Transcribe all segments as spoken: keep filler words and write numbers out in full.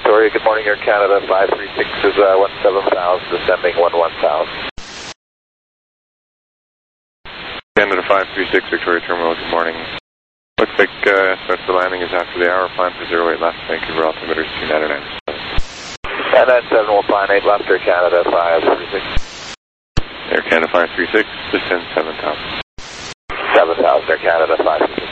Victoria, good morning, Air Canada, five three six is uh, one seven thousand, descending one one thousand. Canada five three six, Victoria Terminal, good morning. Looks like uh, estimates for landing is after the hour, plan for zero eight left, Vancouver altimeter two ninety-nine. nine nine seven will plan eight left, Air Canada five three six. Air Canada five three six, descend seven thousand. seven thousand, Air Canada five three six.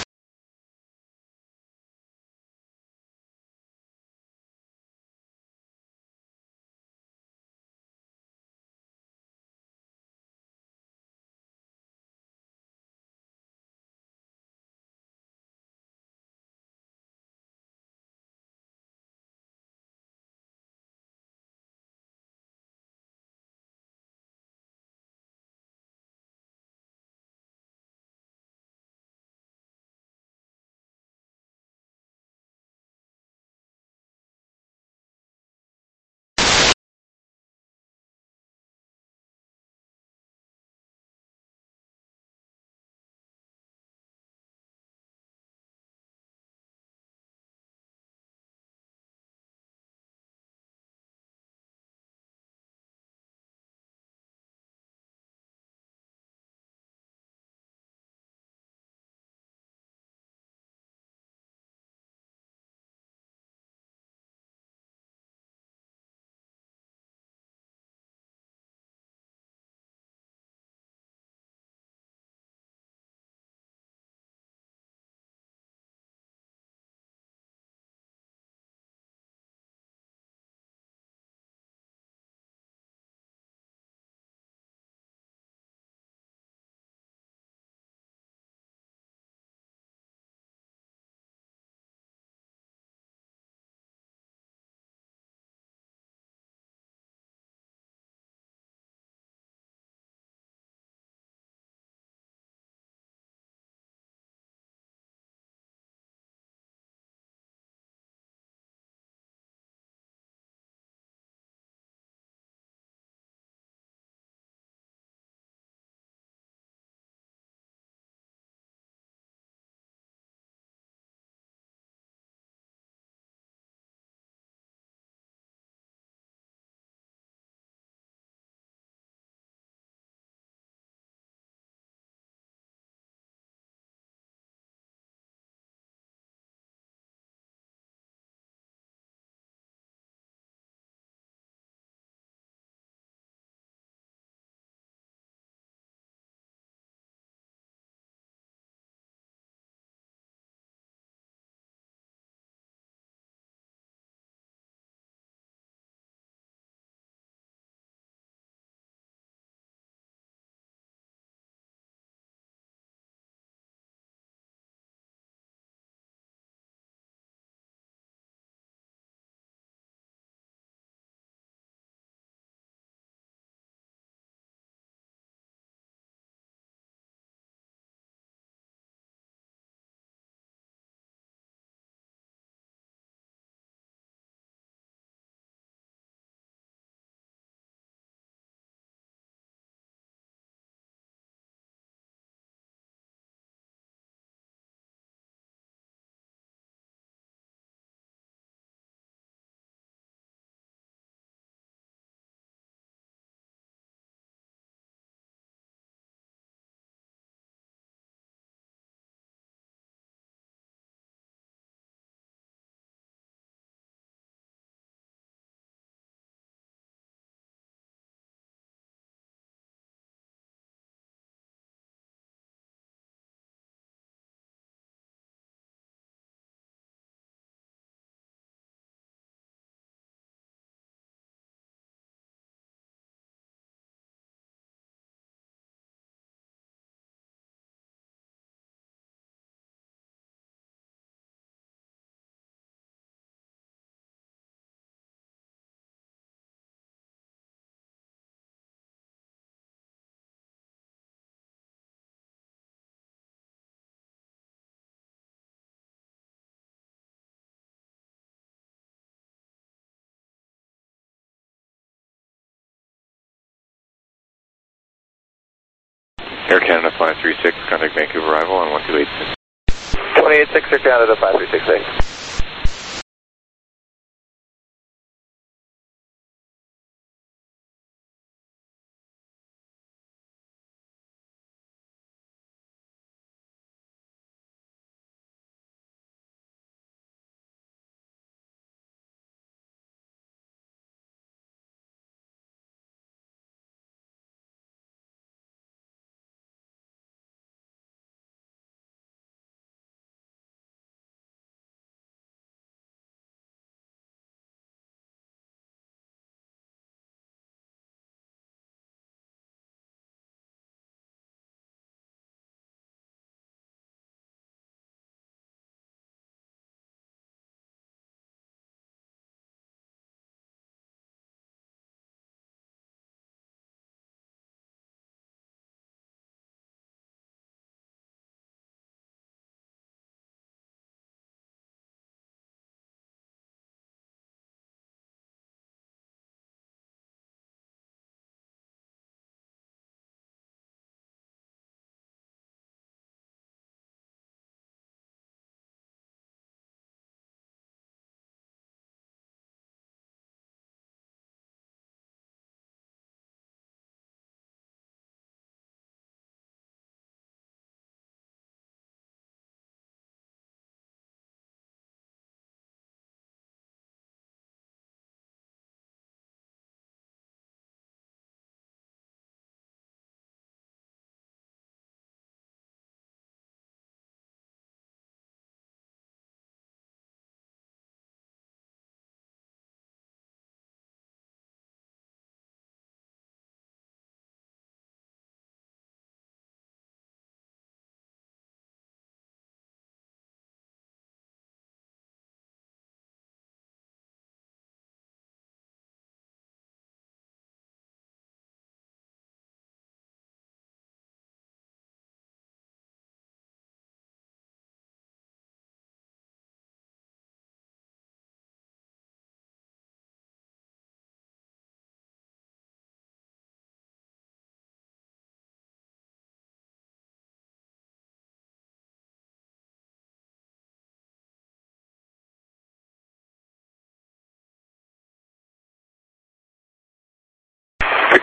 Air Canada five three six, contact Vancouver arrival on one two eight six. twenty-eight six, Air Canada five three six eight.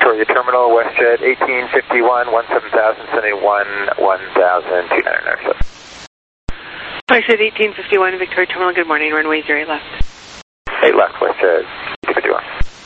Victoria Terminal, WestJet eighteen fifty-one, one seven thousand, sending one one thousand two nine nine seven. WestJet eighteen fifty-one, Victoria Terminal, good morning, runway zero eight left. eight left, WestJet eighteen fifty-one.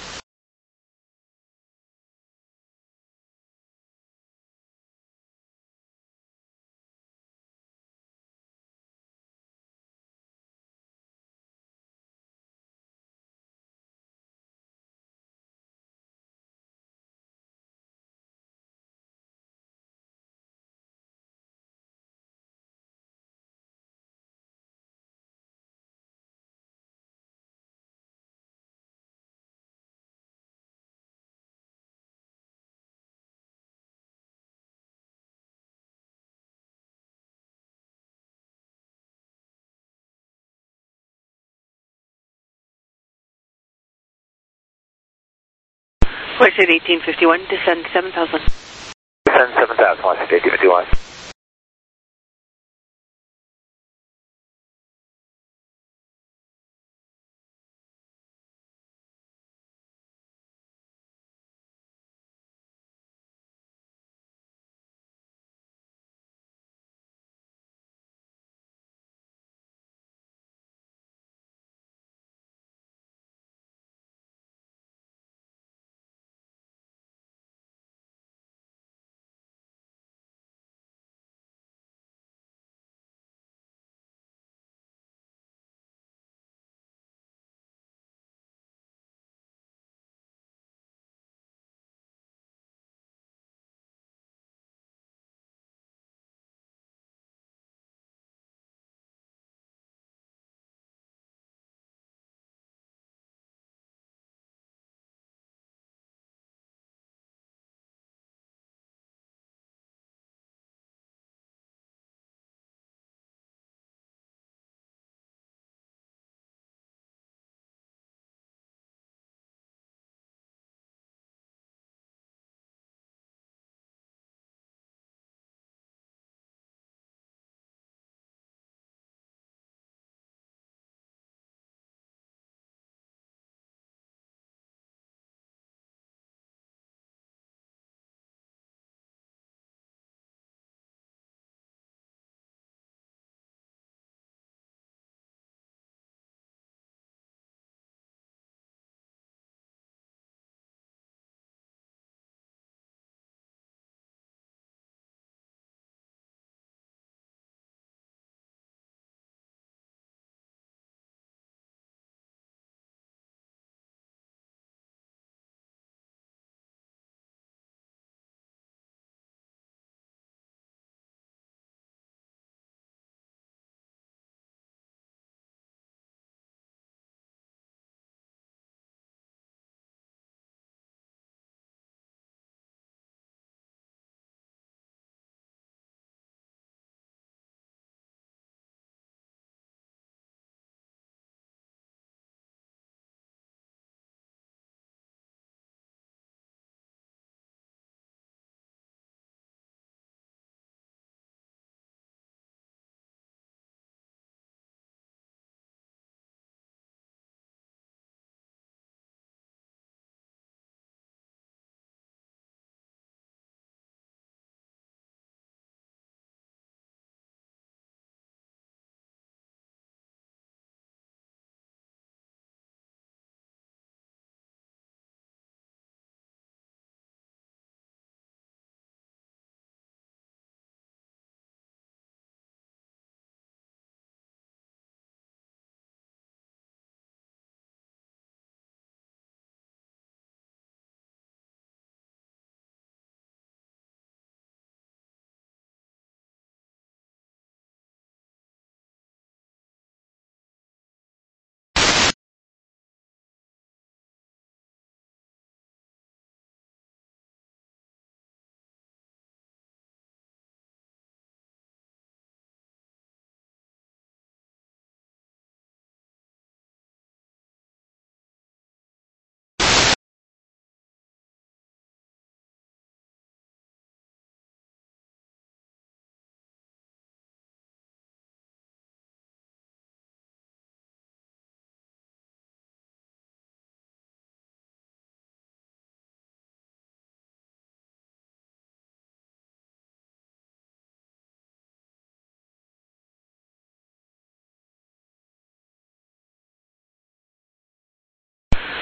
WestJet eighteen fifty-one, descend seven thousand. Descend seven thousand, WestJet eighteen fifty-one.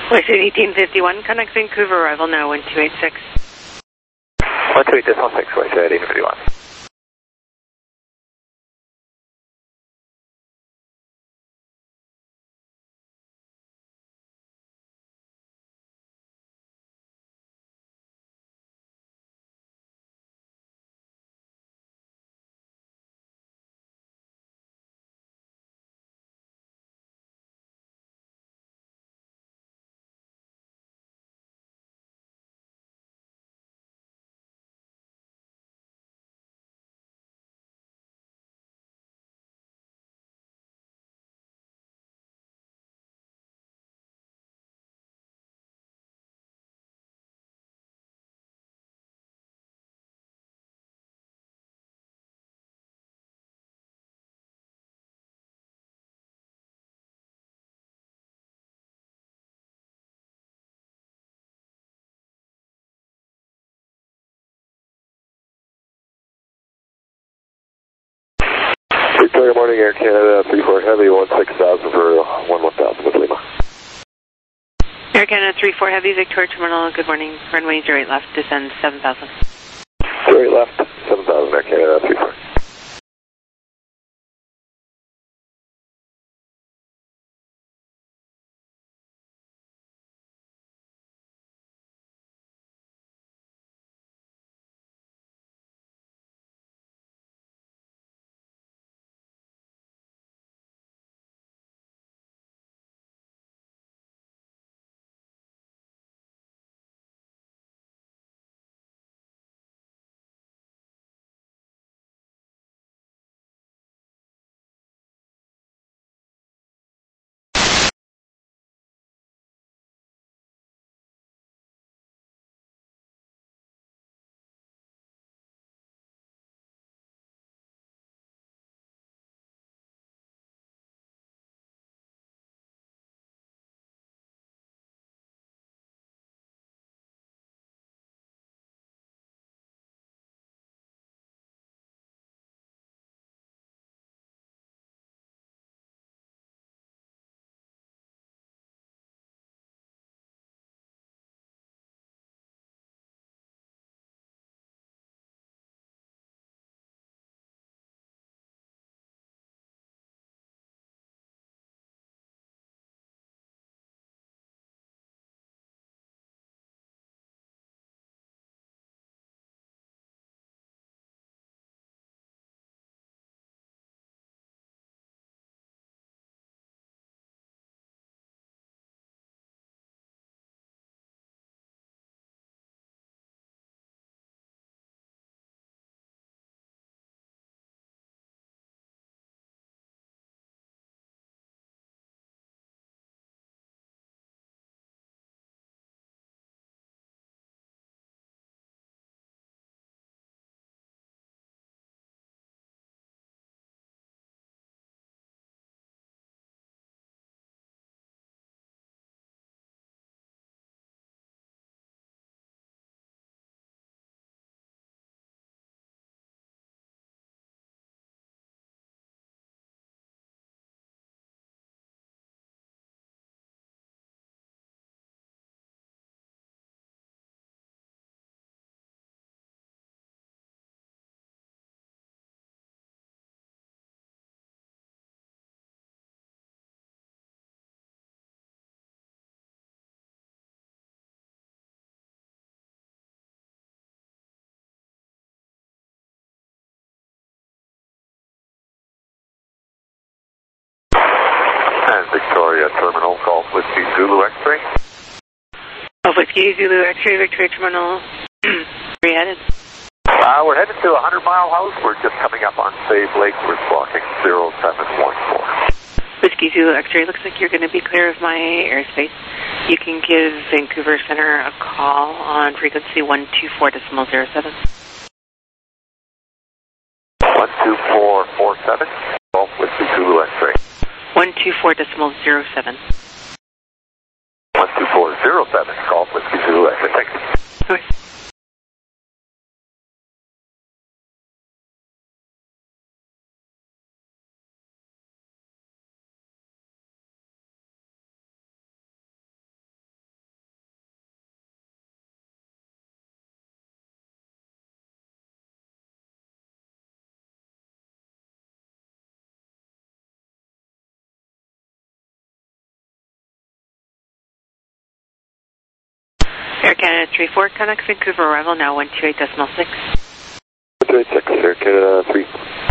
West eighteen fifty-one, contact Vancouver, arrival now, one two eight six. one two eight decimal six, West eighteen fifty-one. Victoria Morning Air Canada, three four Heavy, one six thousand for one one thousand with Lima. Air Canada three four Heavy, Victoria Terminal, good morning. Runway zero eight left, descend seven thousand. zero eight left, seven thousand Air Canada, three four. Victoria Terminal, Golf Whiskey Zulu X-ray. Golf Whiskey Zulu X-ray, Victoria Terminal, where are you headed? Uh, we're headed to a hundred mile house. We're just coming up on Save Lake. We're blocking zero seven one four. Whiskey Zulu X-ray, looks like you're going to be clear of my airspace. You can give Vancouver Center a call on frequency one two four decimal zero seven. one two four four seven, Golf Whiskey Zulu X-ray. one two four decimal zero seven. one two four zero seven, Golf Whiskey Zulu X-ray. Thank you. Okay. Air Canada three four, Canucks Vancouver arrival now one two eight decimal six. one two eight six, Air Canada three.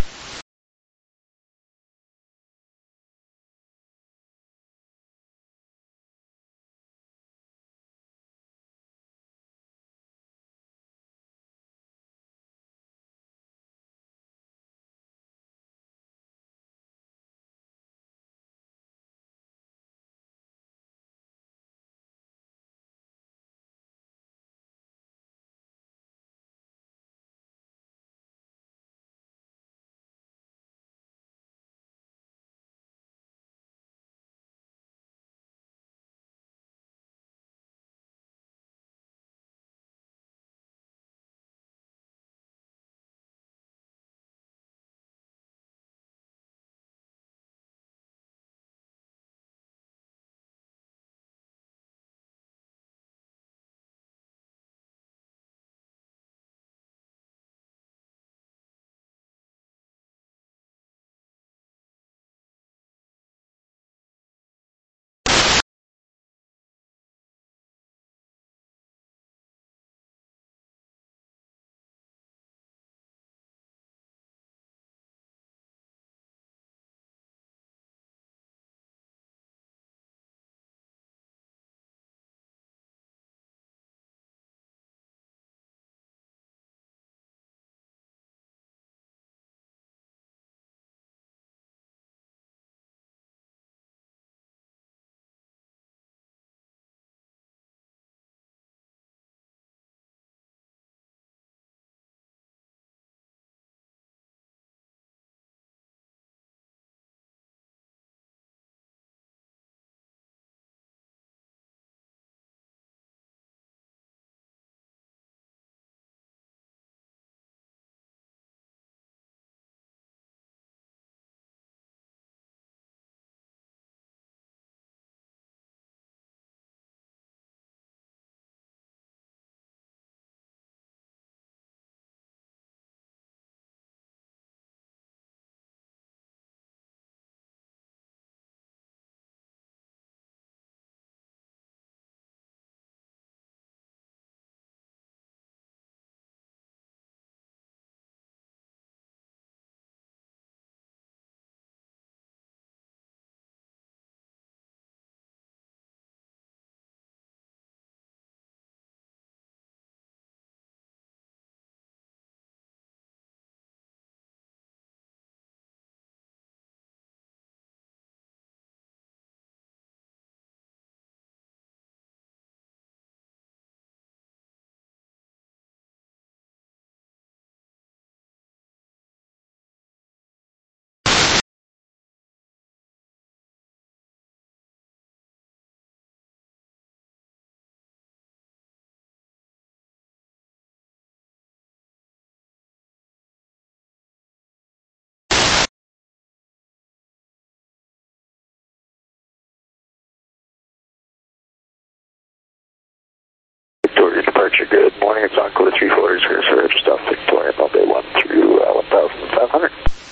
Victoria departure, good morning. It's Encore three four zero zero, just off Victoria, Monday one through uh, one thousand five hundred.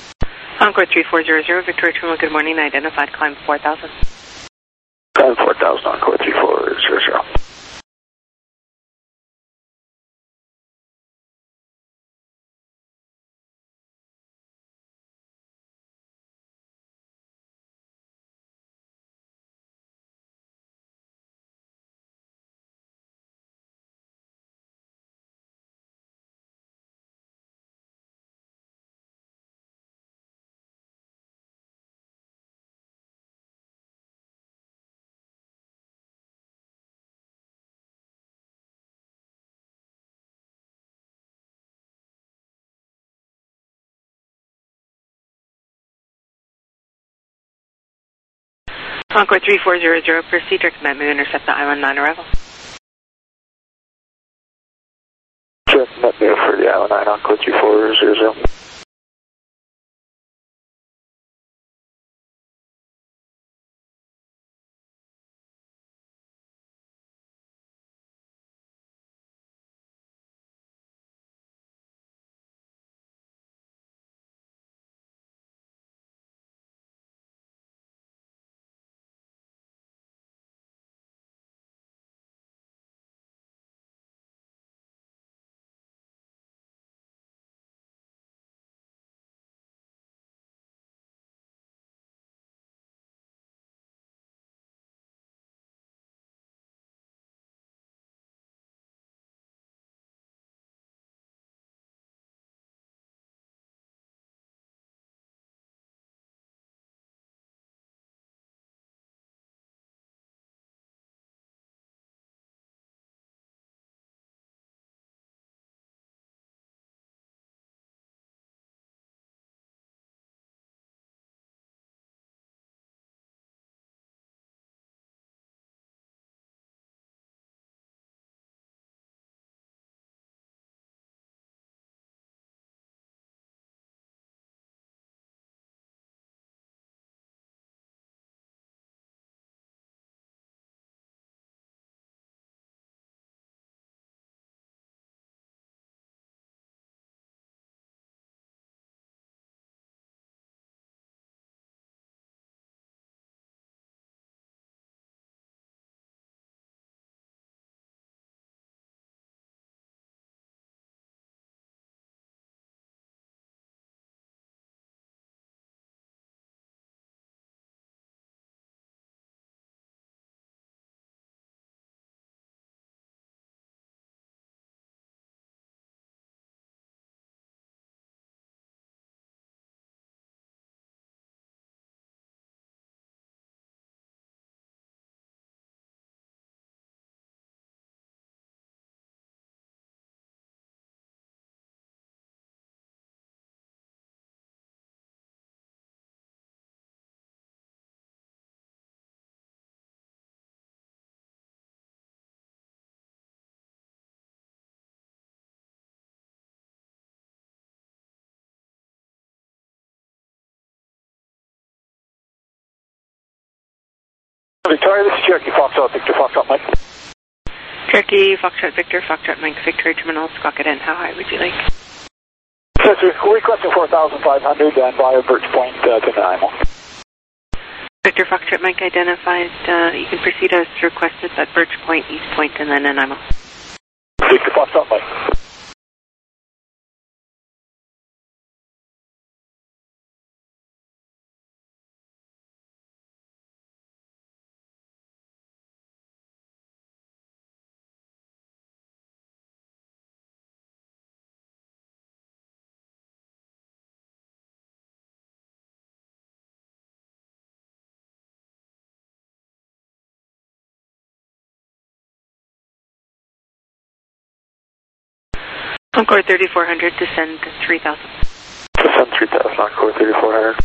Encore three four zero zero, Victoria Terminal, good morning. Identified climb four thousand. Climb four thousand, Encore three four zero zero. Encore three four zero zero, proceed to command me intercept the Island nine arrival. Check met me for the Island nine, Encore three four zero zero. Victoria, this is Cherokee Foxtrot, Victor Foxtrot, Mike. Cherokee, Foxtrot, Victor, Foxtrot, Mike, Victoria Terminal, Squawk in. How high would you like? Yes, sir. We're requesting four thousand five hundred and via Birch Point uh, to Nanaimo. Victor, Foxtrot, Mike identified. Uh, you can proceed as requested at Birch Point, East Point, and then Nanaimo. Victor Foxtrot, Mike. Encore thirty-four hundred, descend three thousand. Descend three thousand, Encore thirty-four hundred.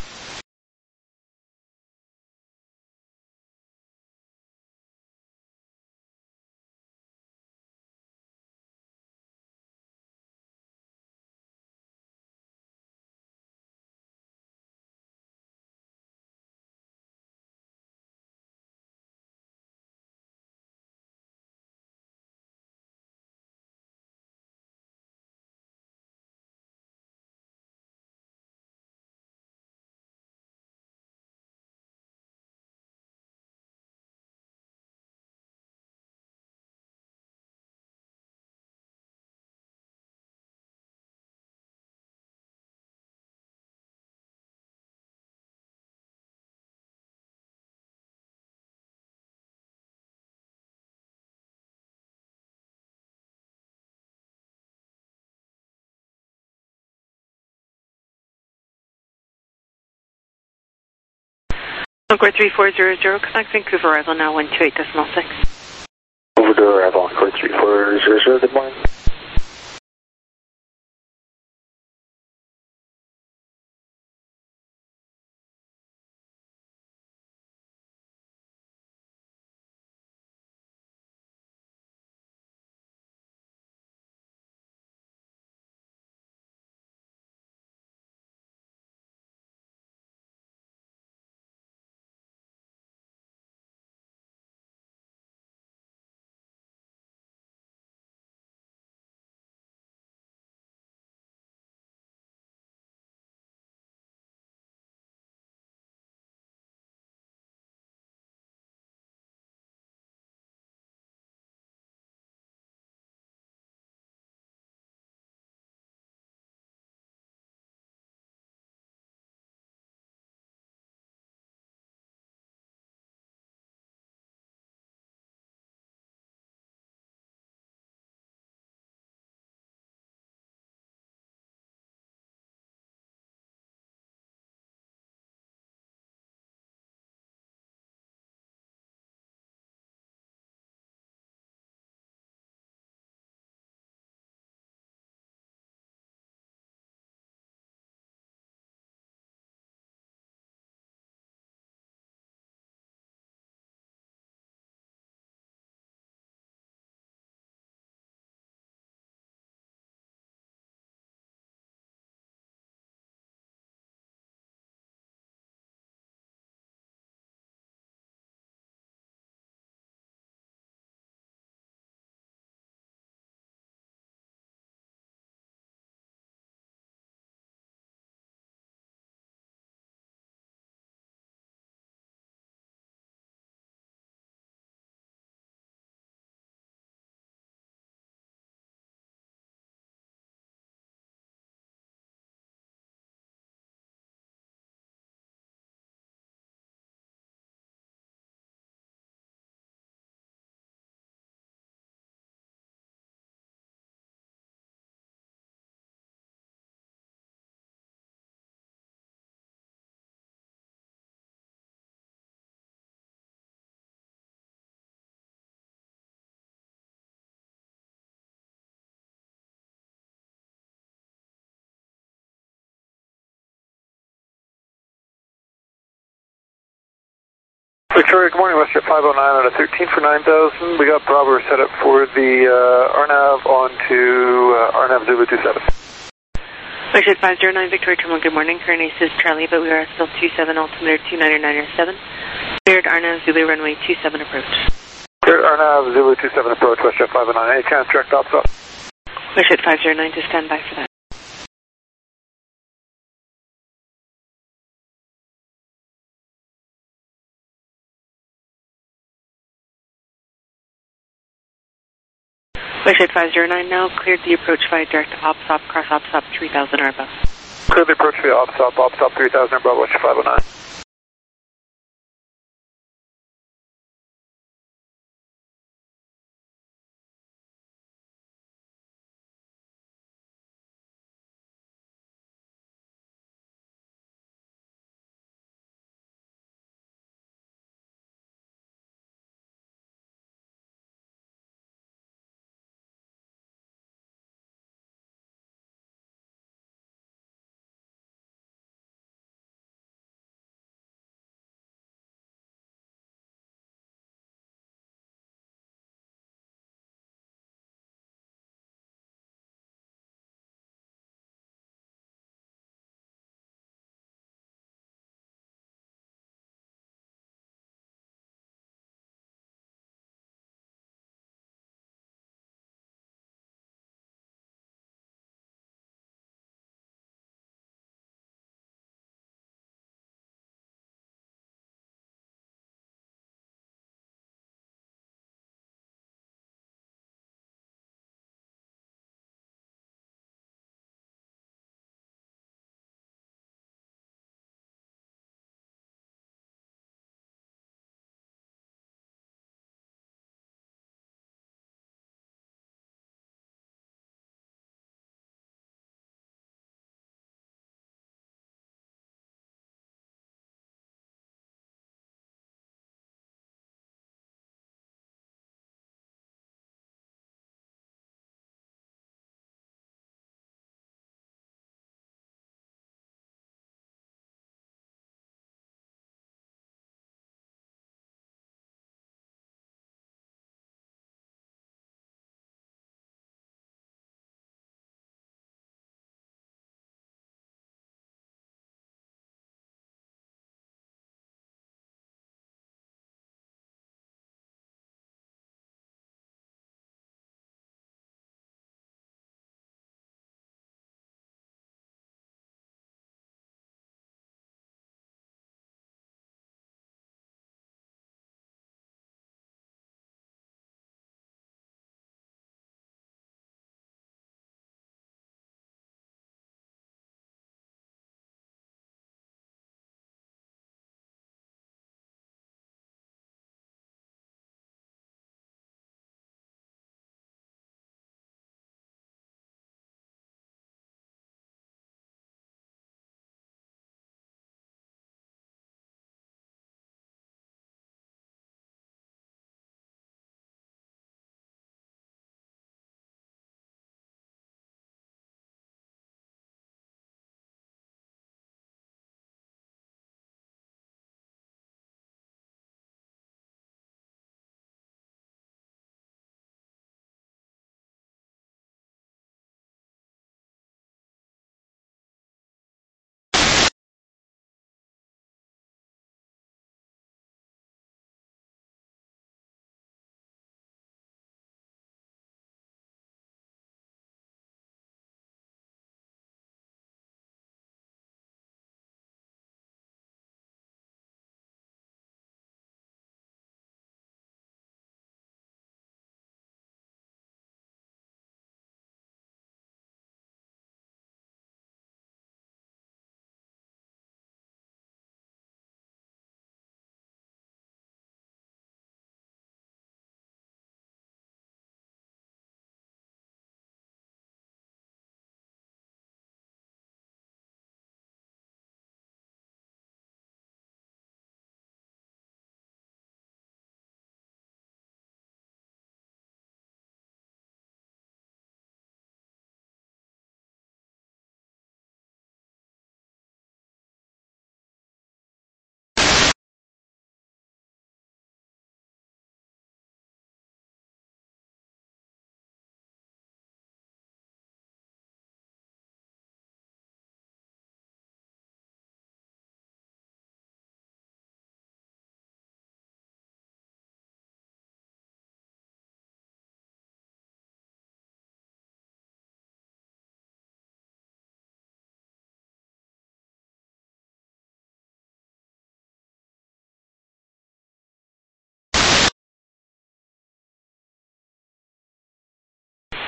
Encore three four zero zero, connect Vancouver arrival now one two eight decimal six. Over to arrival, Encore three four zero zero, good morning. Victoria, good morning, WestJet five oh nine on a thirteen for nine thousand. We got Bravo set up for the uh, R NAV on to uh, R NAV Zulu two seven. WestJet five oh nine, Victoria Terminal, good morning. Current A C is Charlie, but we are still two seven, altimeter two nine nine seven. Cleared Arnav Zulu runway two seven approach. Cleared Arnav Zulu two seven approach, WestJet five oh nine. Any chance direct ops up? WestJet five oh nine to stand by for that. WestJet five oh nine now cleared the approach via direct ops op cross ops op three thousand or above. Cleared the approach via ops op, ops op three thousand or above, WestJet five oh nine.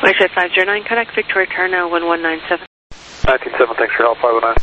Westjet five zero nine, contact Victoria Tower now one one nine seven. nineteen seven, thanks for help, five oh nine.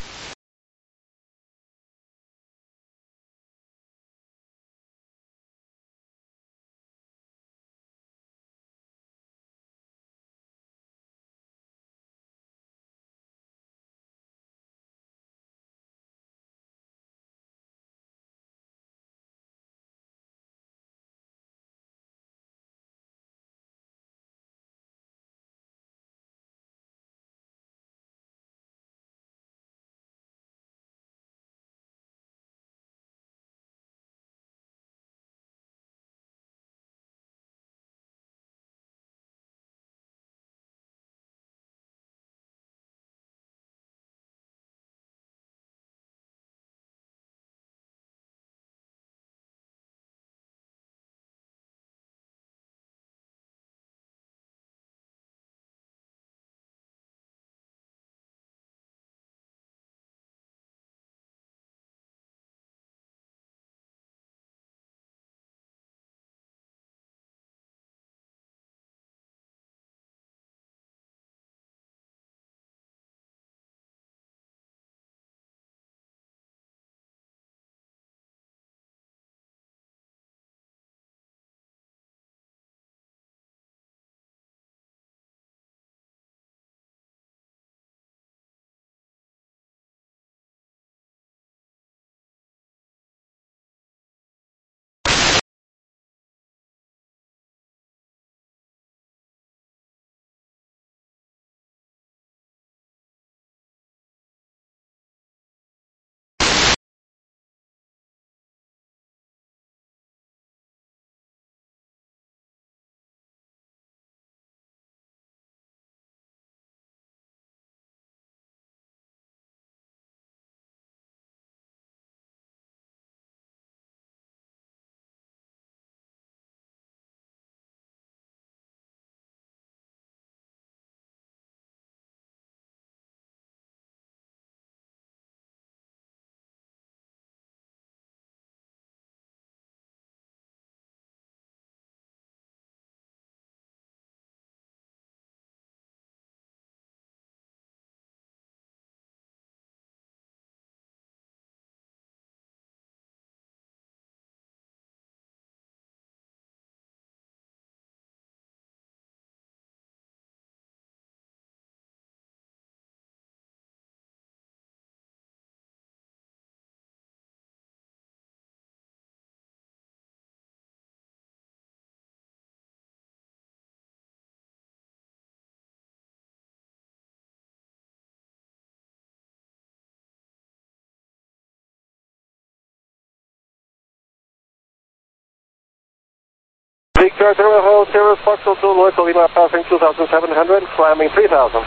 Victor Zero Hold Zero Foxtrot Zulu Echo Lima passing two thousand seven hundred, climbing three thousand.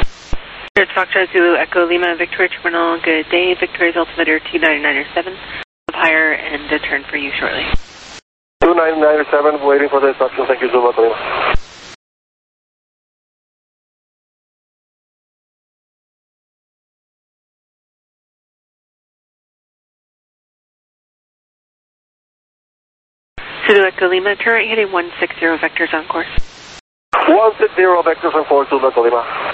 It's Foxtrot Zulu Echo Lima, Victoria Terminal, good day. Victoria's altimeter two nine nine seven, up higher and a turn for you shortly. two nine nine seven, waiting for the instruction, thank you Zulu Echo Lima. Zulu Echo Lima, turn right heading one six zero, vectors on course. one six zero, vectors on course, Zulu Echo Lima.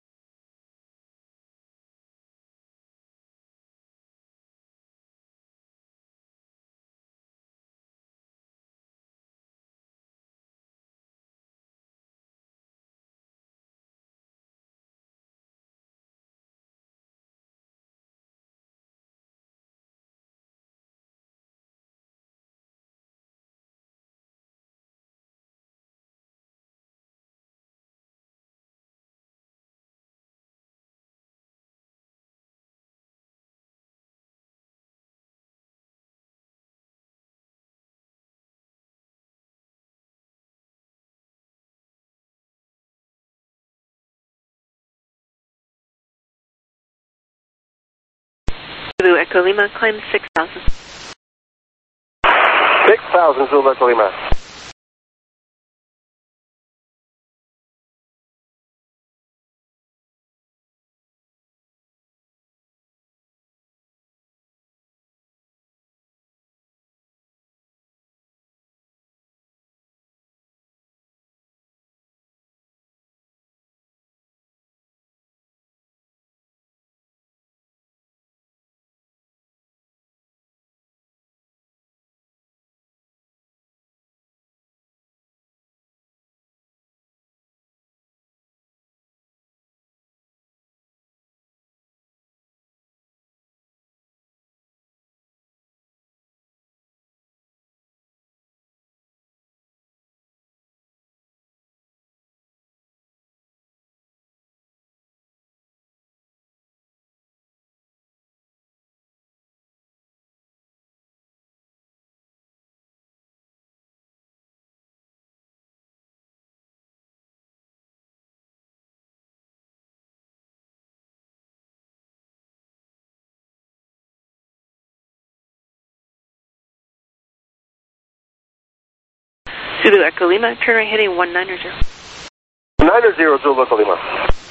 Zulu Echo Lima, climb six thousand. six thousand, Zulu Echo Lima. Zulu Echo Lima, turn right heading one nine zero. nine zero, Zulu Echo Lima.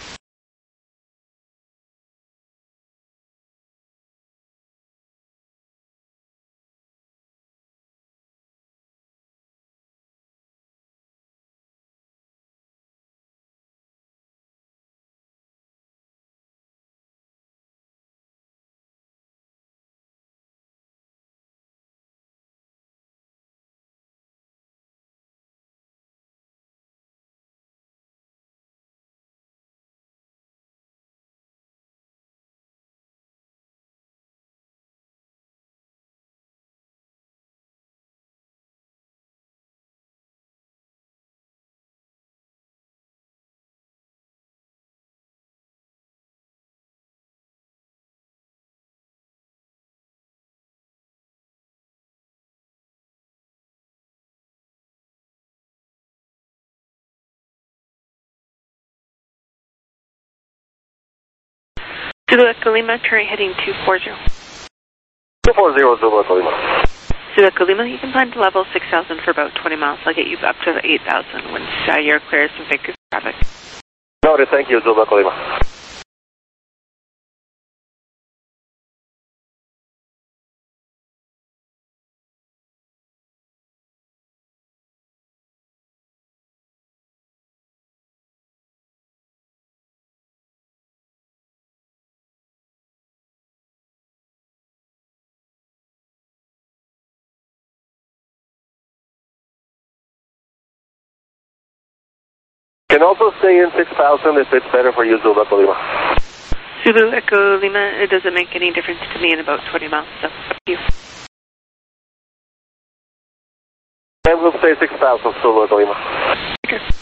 Zulu Echo Lima, turn right heading two four zero. two four zero, Zulu Echo Lima. Zulu Echo Lima, you can climb to level six thousand for about twenty miles. I'll get you up to eight thousand once uh, you're clear of some Vancouver traffic. Noted, thank you, Zulu Echo Lima. Can also stay in six thousand if it's better for you, Zulu Echo Lima. Zulu Echo Lima, it doesn't make any difference to me in about twenty miles, so up to you. And we'll stay six thousand, Zulu Echo Lima. Okay.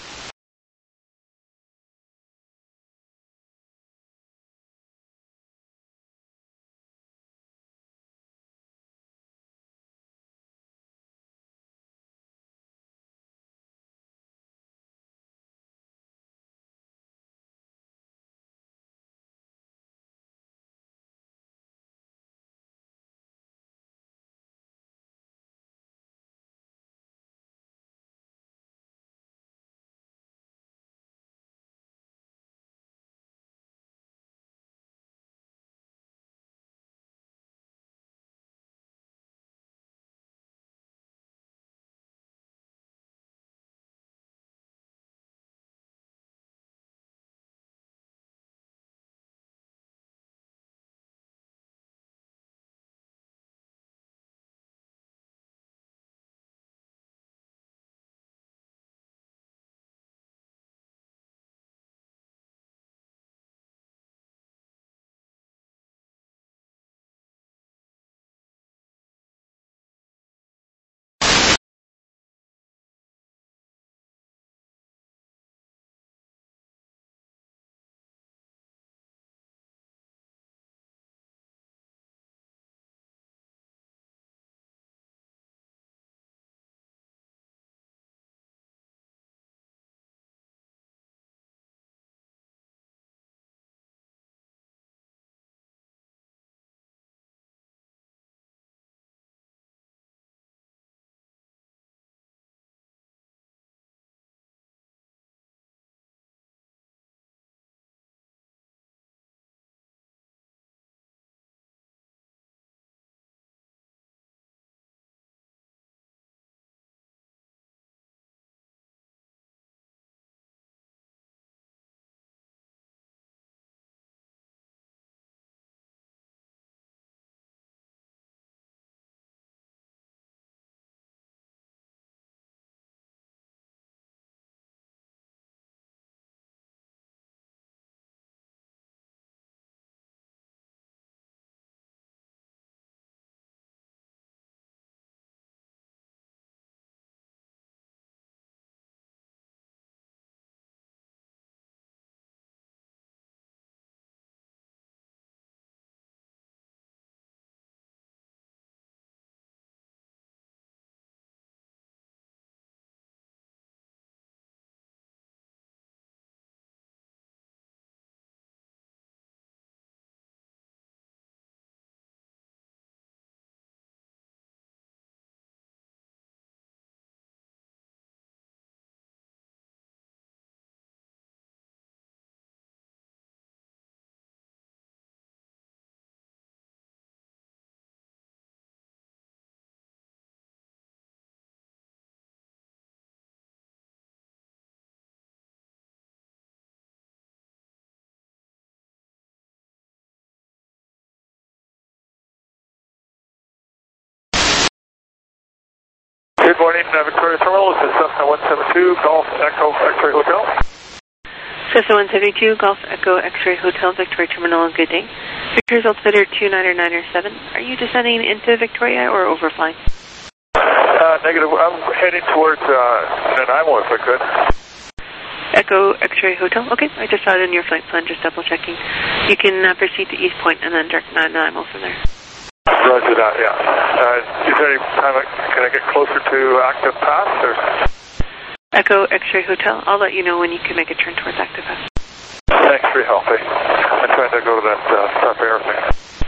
Good morning, uh, Victoria Terminal. This is Cessna one seventy-two, Golf Echo X-Ray Hotel. Cessna one seventy-two, Golf Echo X-Ray Hotel, Victoria Terminal, good day. Victoria's altimeter two niner niner seven. Are you descending into Victoria or overflying? Uh, negative. I'm heading towards uh, Nanaimo if I could. Echo X-Ray Hotel. Okay, I just saw it in your flight plan, just double checking. You can uh, proceed to East Point and then direct Nanaimo from there. Roger that, yeah. Uh, is there any time I, can I get closer to active path? Or? Echo X-Ray Hotel. I'll let you know when you can make a turn towards active path. Thanks for your help. Eh? I'm trying to go to that uh, stop air thing.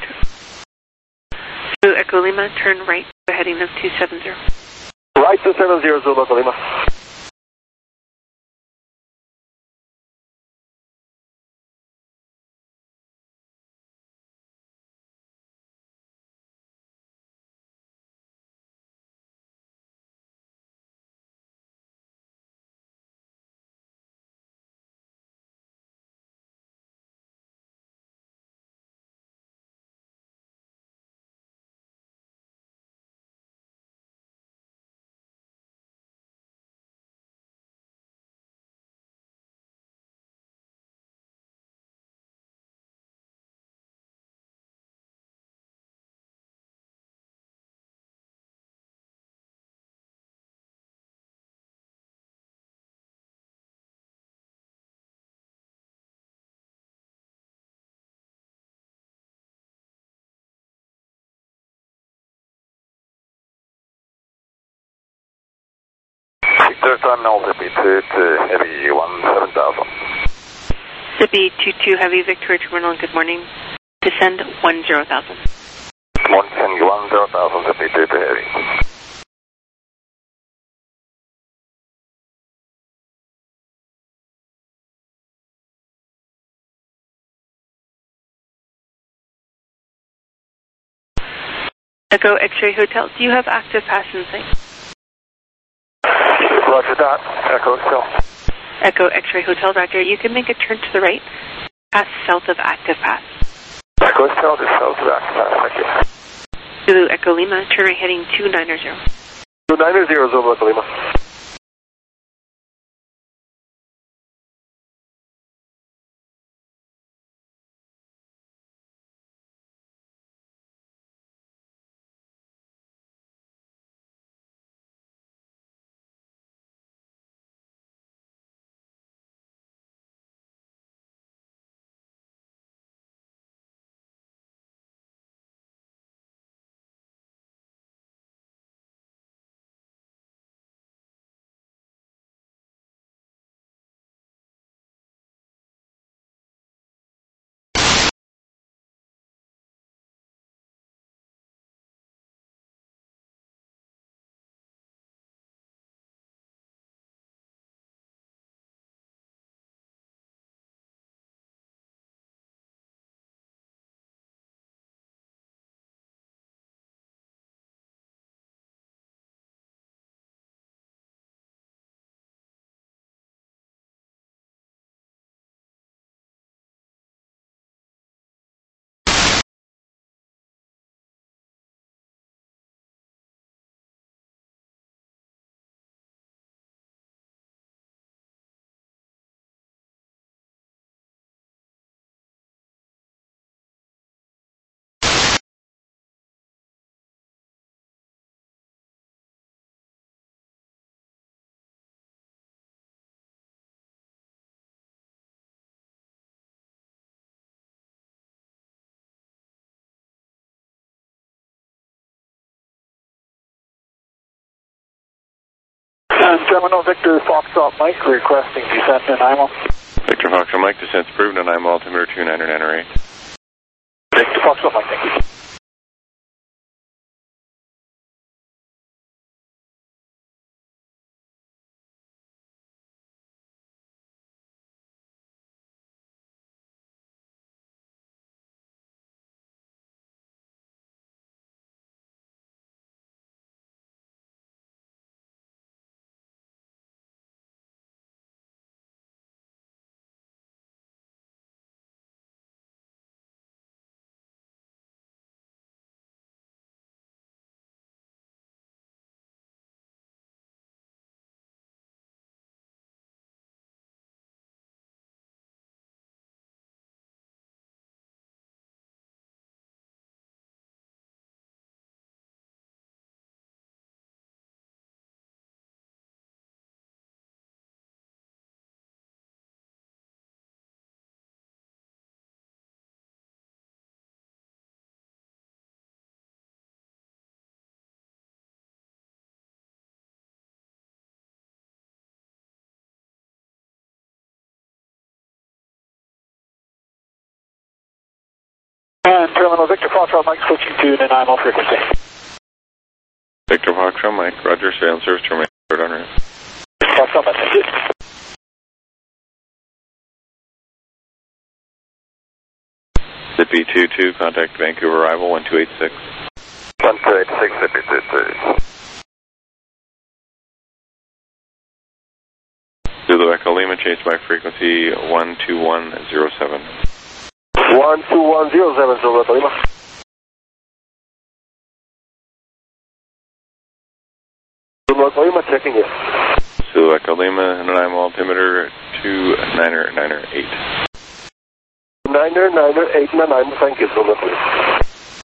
So Echo Lima, turn right, heading of two seven zero. Right two seven zero, Zulu Echo Lima. Victor Terminal, Zippy two two Heavy one seven thousand. Zippy two two Heavy, Victoria Terminal, good morning. Descend one zero thousand. one zero thousand, Zippy two two Heavy. Echo X-Ray Hotel, do you have active pass in sight? Roger that, Echo still. Echo X-Ray Hotel, Roger. You can make a turn to the right, pass south of active pass. Echo still, just south of active path, thank you. Zulu Echo Lima, turn right heading two niner zero. two niner zero, Zulu Echo Lima. Terminal Victor Foxtrot Mike requesting descent in Nanaimo. Victor Foxtrot Mike, descent's approved, Nanaimo, altimeter two niner niner eight. Victor Foxtrot Mike, thank you. Terminal Victor Foxtrot Mike switching to Nanaimo frequency. Victor Foxtrot Mike, Roger, surveillance service terminated on route. Foxtrot Mike, thank you. Zippy two two, contact Vancouver arrival one two eight six. one two eight six, Zippy two two. Zulu Echo Lima, chased by frequency one two one zero seven. one two one zero seven, Zulu Echo Lima. Zulu Echo Lima, checking in. Zulu Echo Lima, Nanaimo altimeter two niner niner eight. Niner, niner, eight, nine, thank you, Zulu Echo Lima.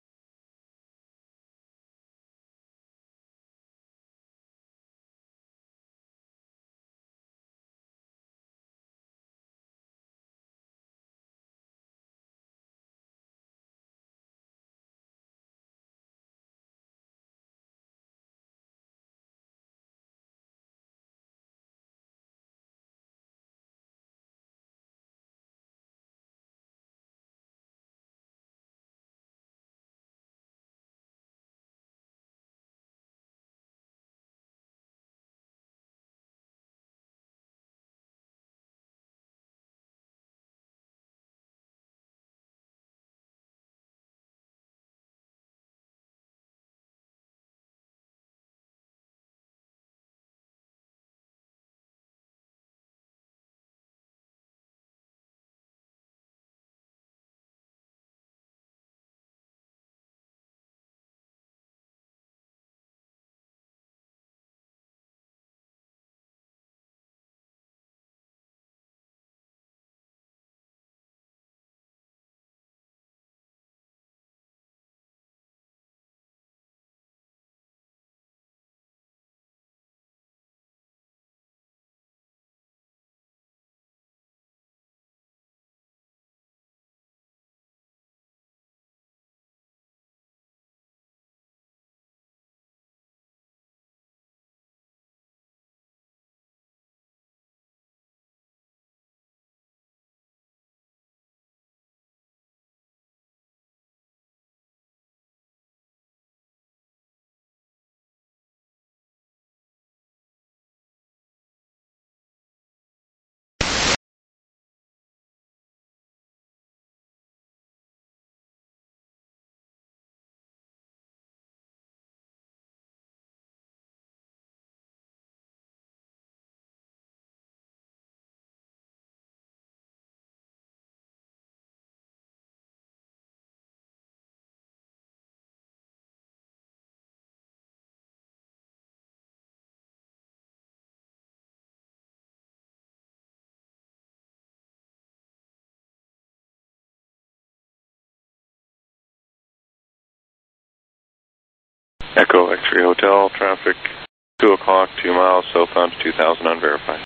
Echo X-ray Hotel, traffic two o'clock, two miles, southbound to two thousand, unverified.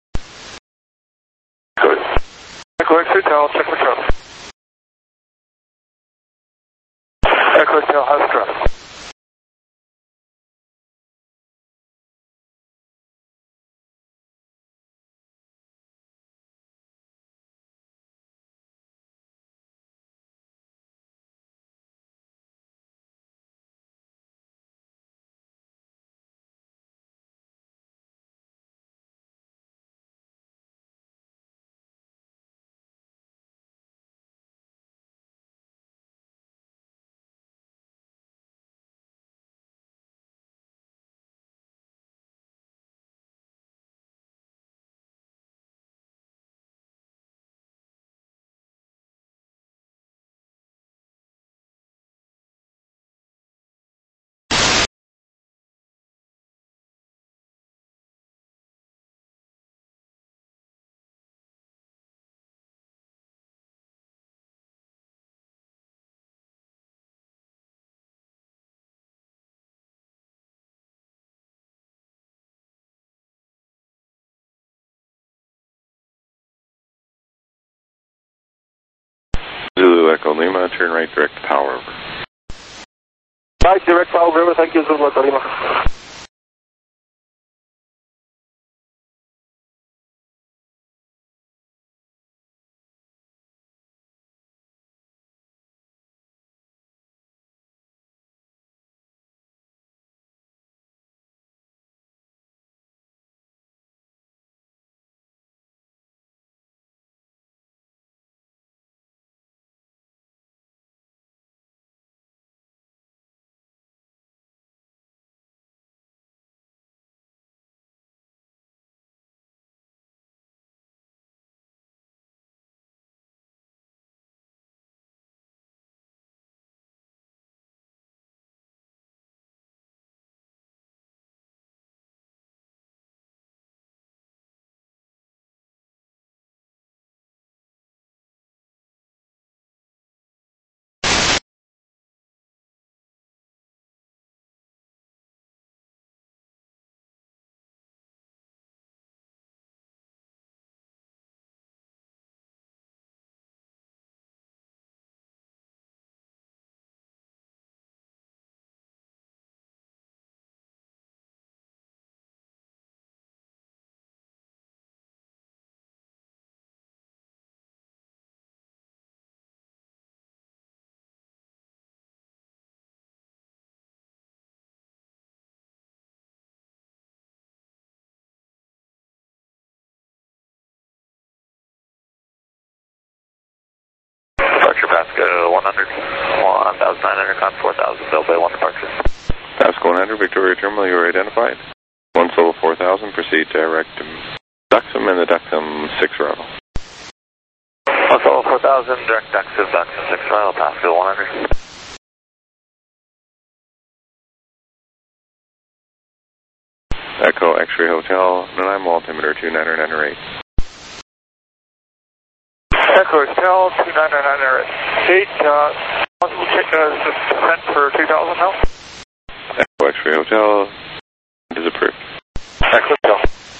Good. Echo X-ray Hotel, check the traffic. Echo X-ray Hotel, how's traffic? Zulu Echo Lima, turn right direct power over. Right, direct power over, thank you, Zulu Echo Lima. Departure Pasco one hundred, one thousand nine hundred, con four thousand, Bill Bay one departure. Pasco one hundred, Victoria Terminal, you are identified. one Solo four thousand, proceed direct to Duxham and the Duxham six arrival. one Solo four thousand, direct Duxham, Duxham six arrival, Pasco one hundred. Echo X-Ray Hotel, Nanaimo altimeter two nine nine eight. Echo Hotel two nine nine eight, uh, possible check uh, descent for two thousand now? Echo X-Ray Hotel is approved. Echo Hotel.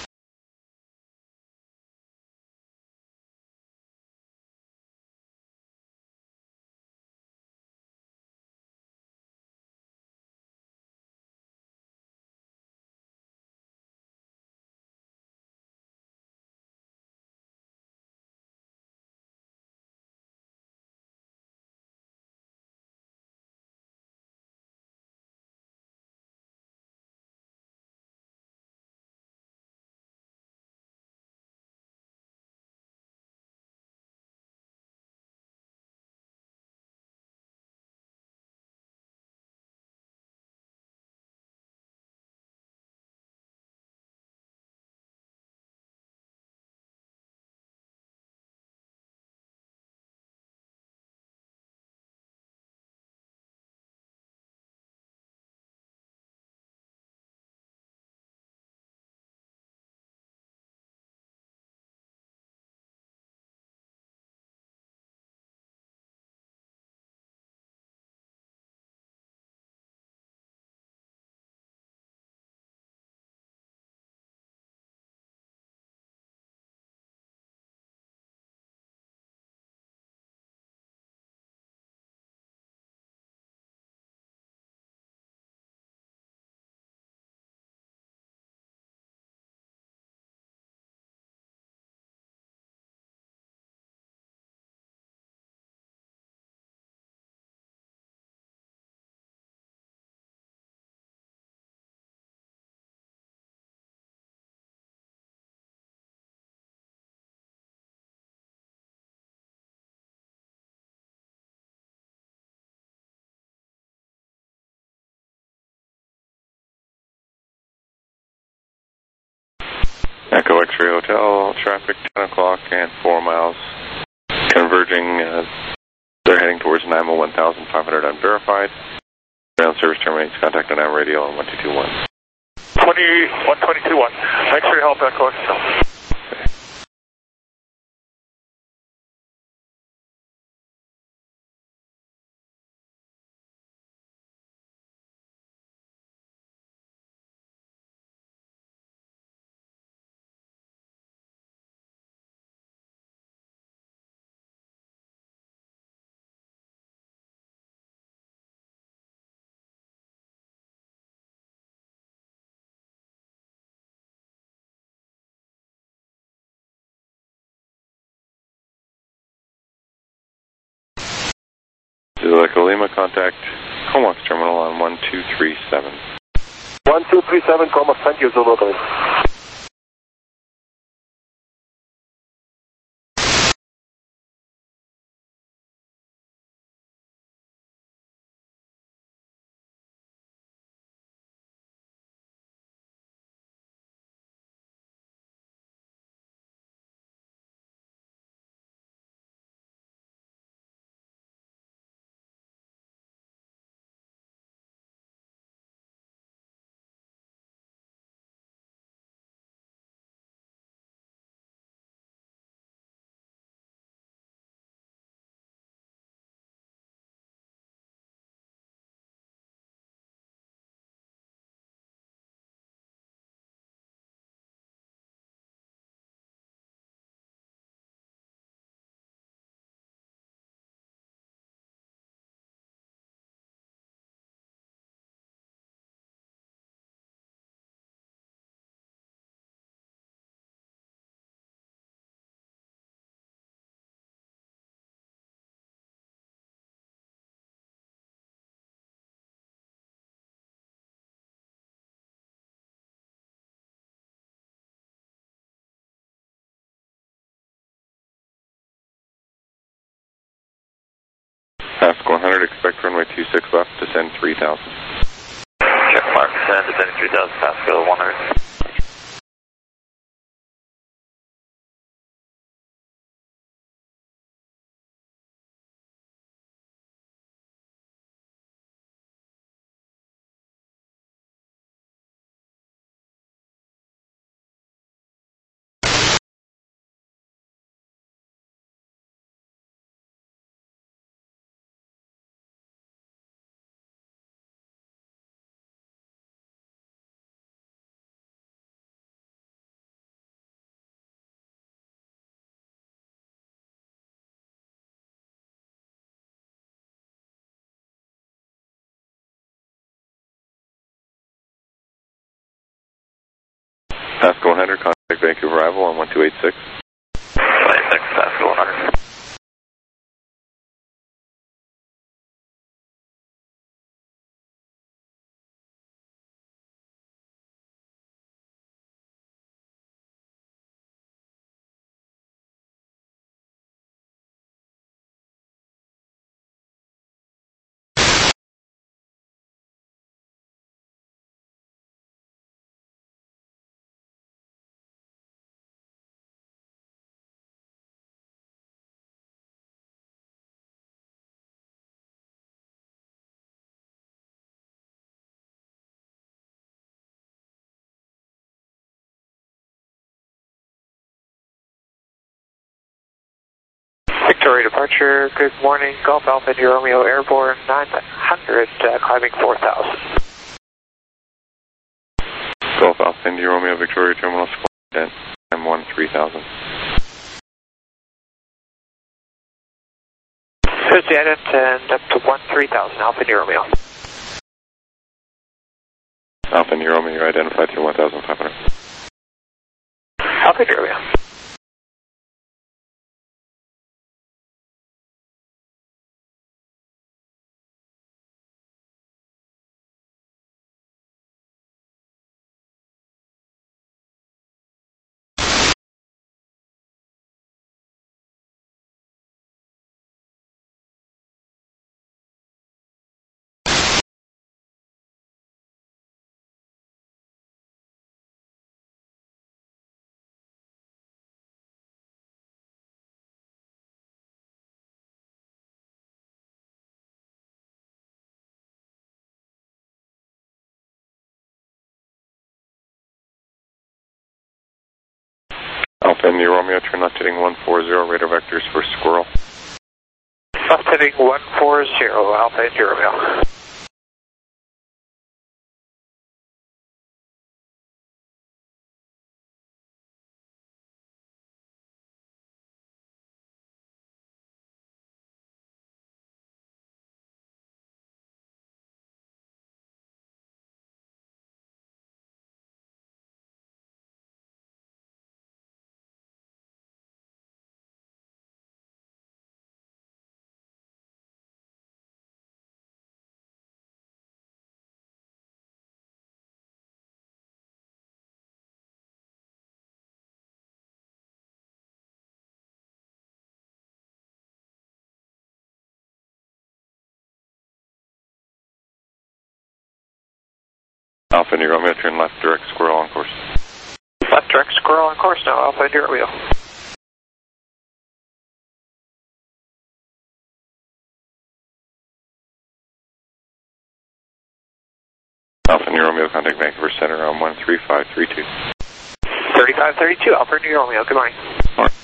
Echo X-Ray Hotel, traffic ten o'clock and four miles. Converging, uh, they're heading towards Nanaimo one thousand five hundred unverified. Ground service terminates, contact on radio on one two two one. twenty, one twenty-two one. Thanks for your help, Echo Hotel. This is Echo Lima, contact Comox Terminal on one two three seven. one two three seven, Comox, thank you, Zulu. Pascal one hundred, expect runway two six left, descend three thousand. Check mark, descend, descend three thousand, Pascal one hundred. Pascal one hundred, contact Vancouver arrival on one two eight six. one eight six, Pascal one hundred. Victoria departure, good morning, Golf Alpha India Romeo Airborne nine hundred, uh, climbing four thousand. Golf Alpha India Romeo Victoria Terminal Squad M one three thousand. fifty ident and up to one three thousand, Alpha India Romeo. Alpha India Romeo, you're identified through one thousand five hundred. Alpha India Romeo. Alpha India Romeo, turn left heading one four zero, radar vectors for Squirrel. Left heading one four zero, Alpha India Romeo. Alpha India Romeo, turn left, direct Squirrel on course. Left direct Squirrel on course now, Alpha India Romeo. Alpha India Romeo, contact Vancouver Center on one three five three two. thirty-five thirty-two, Alpha India Romeo, good morning. Morning.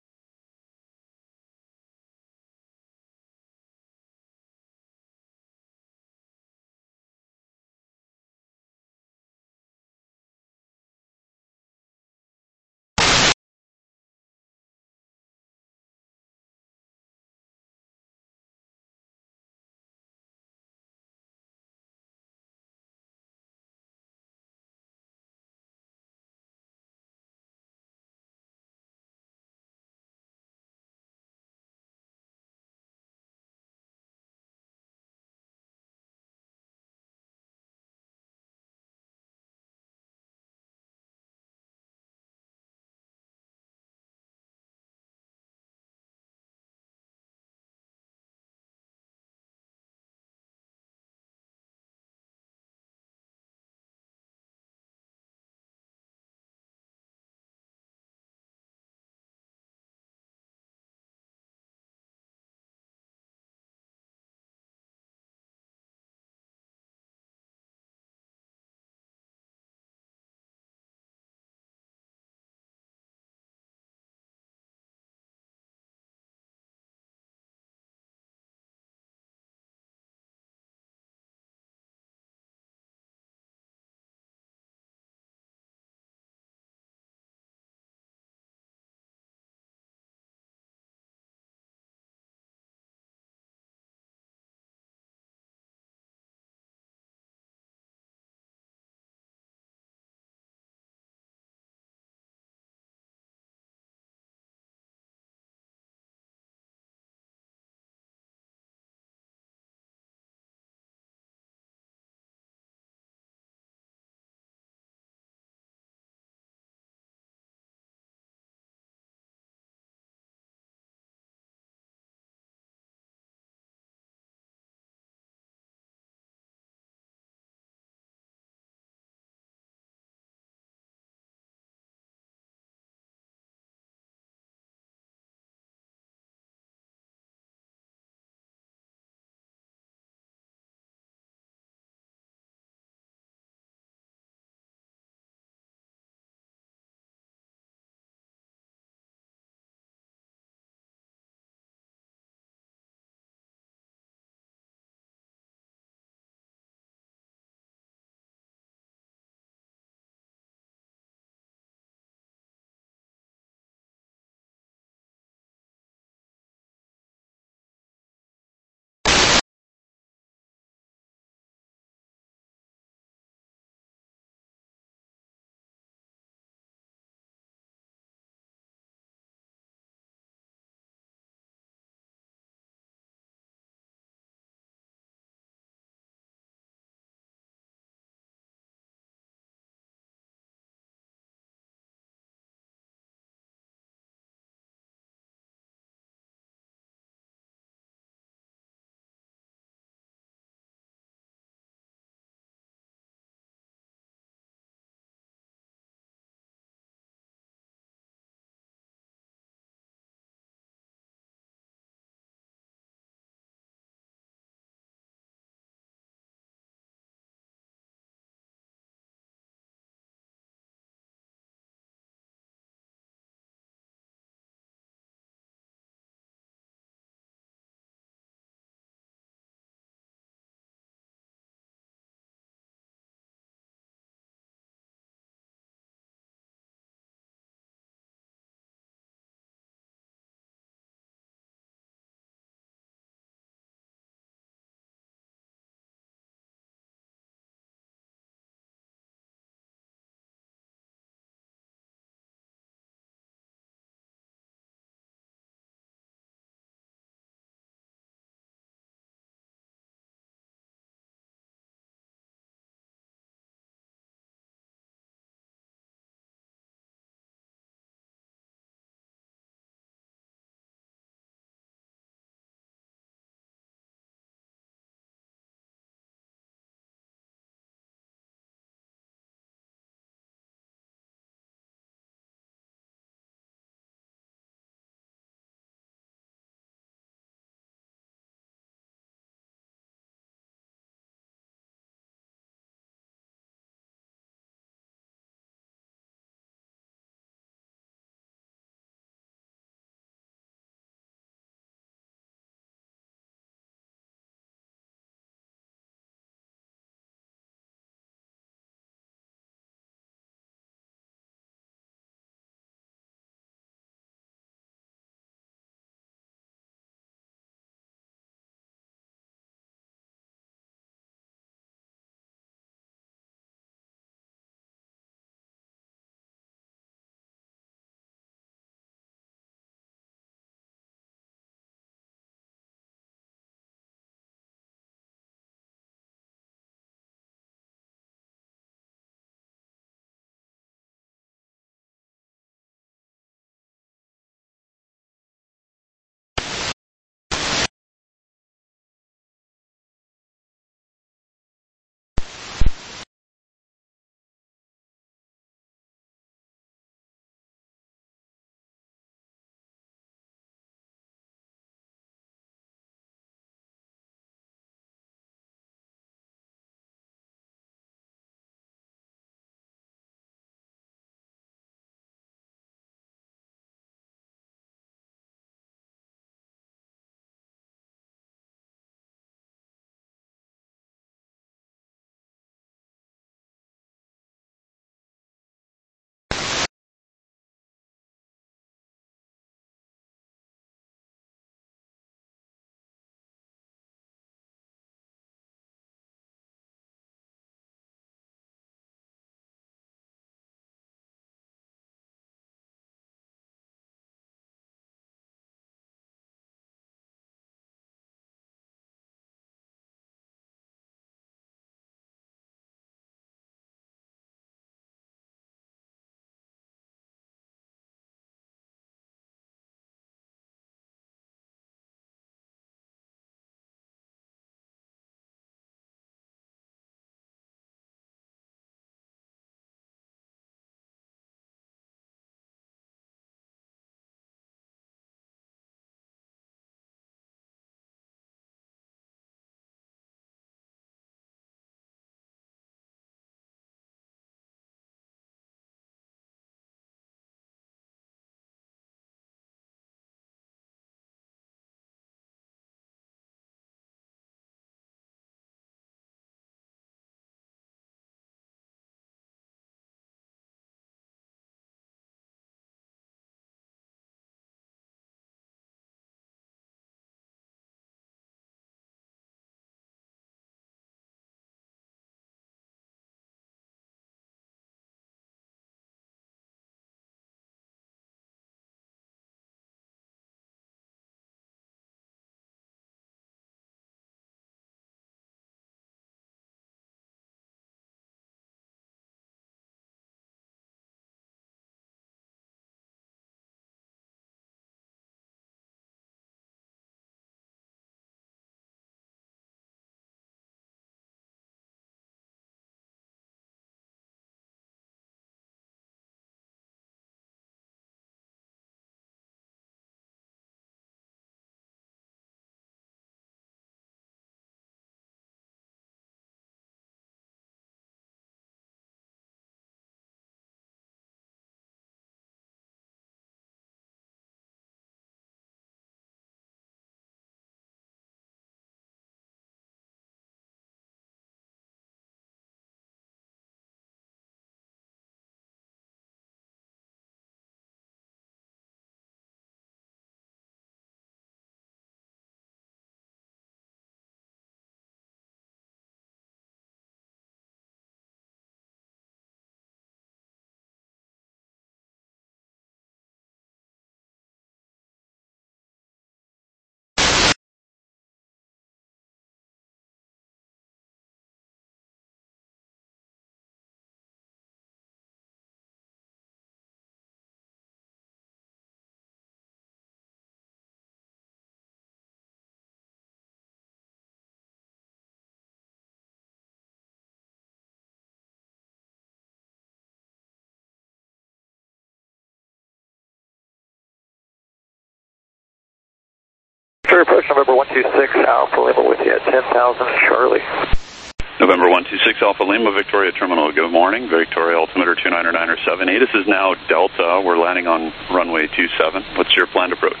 Victoria approach November one two six Alpha Lima with you at ten thousand Charlie. November one two six Alpha Lima, Victoria Terminal. Good morning. Victoria altimeter two niner niner seven. ATIS is now Delta. We're landing on runway two seven. What's your planned approach?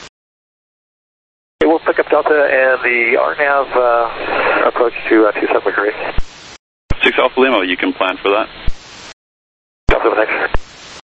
Okay, we'll pick up Delta and the R NAV uh, approach to uh, two seven Victoria. six Alpha Lima, you can plan for that. Delta, thanks.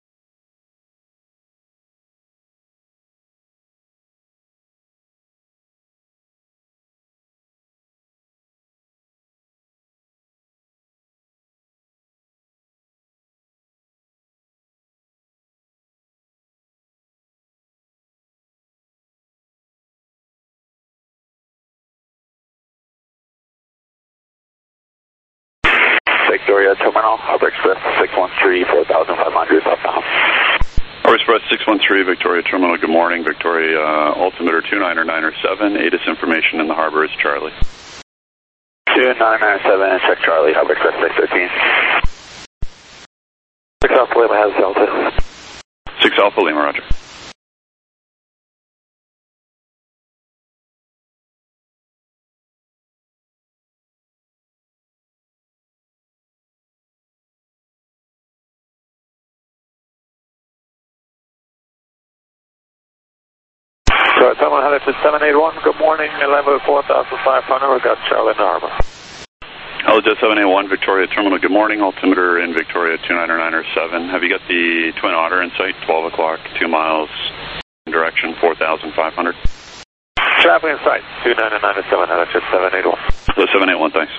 Victoria Terminal, Harbor Express six one three, four thousand five hundred southbound. Harbor Express six one three, Victoria Terminal. Good morning. Victoria uh, altimeter two niner niner seven. ATIS information in the harbor is Charlie. two niner niner seven, check Charlie, Harbor Express six thirteen. six Alpha Lima has Delta. six Alpha Lima, roger. So it's seven hundred to seven eight one, good morning, level four thousand five hundred, we've got Charlie in the harbor. Hello, seven eight one, Victoria Terminal. Good morning. Altimeter in Victoria two niner niner seven. Have you got the Twin Otter in sight? twelve o'clock, two miles, direction four thousand five hundred. Traffic in sight, two niner niner seven, just seven eight one. Hello, seven eight one, thanks.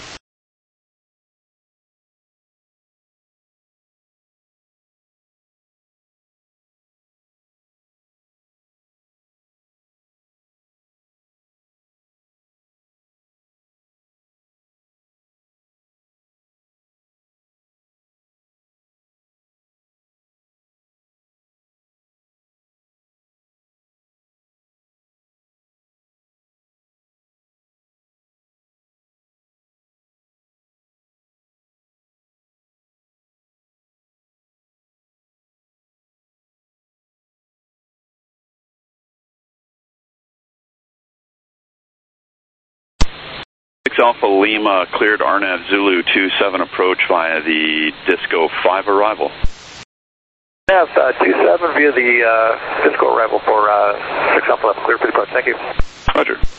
six Alpha Lima cleared R NAV Zulu two seven approach via the Disco five arrival. Nav uh, two seven via the uh, Disco arrival for uh, six Alpha Lima, clear for the approach, thank you. Roger.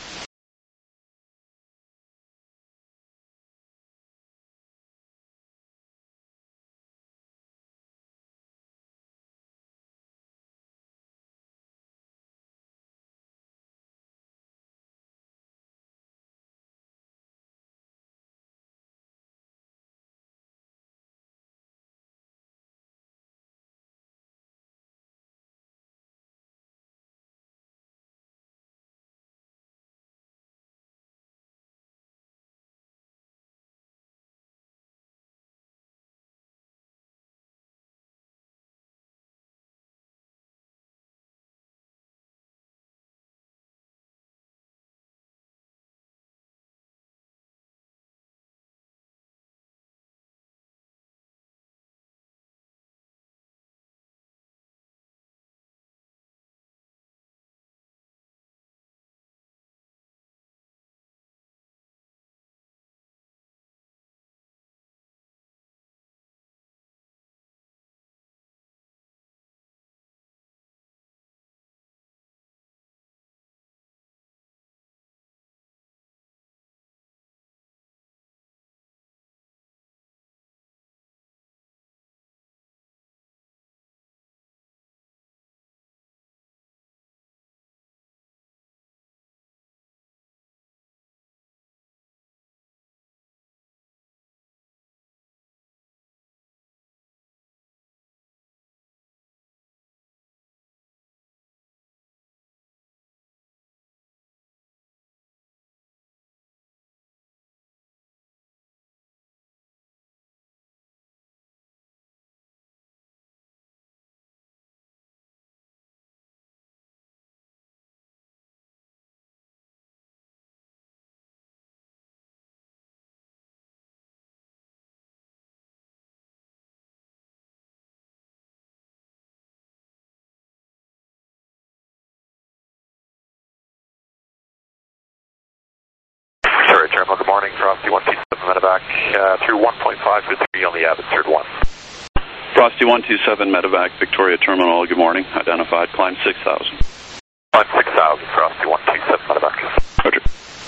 Frosty one two seven medevac uh, through one point five to three on the Abbotsford one. Frosty one two seven medevac, Victoria Terminal, good morning. Identified, climb six thousand. Climb six thousand, Frosty one two seven medevac. Roger.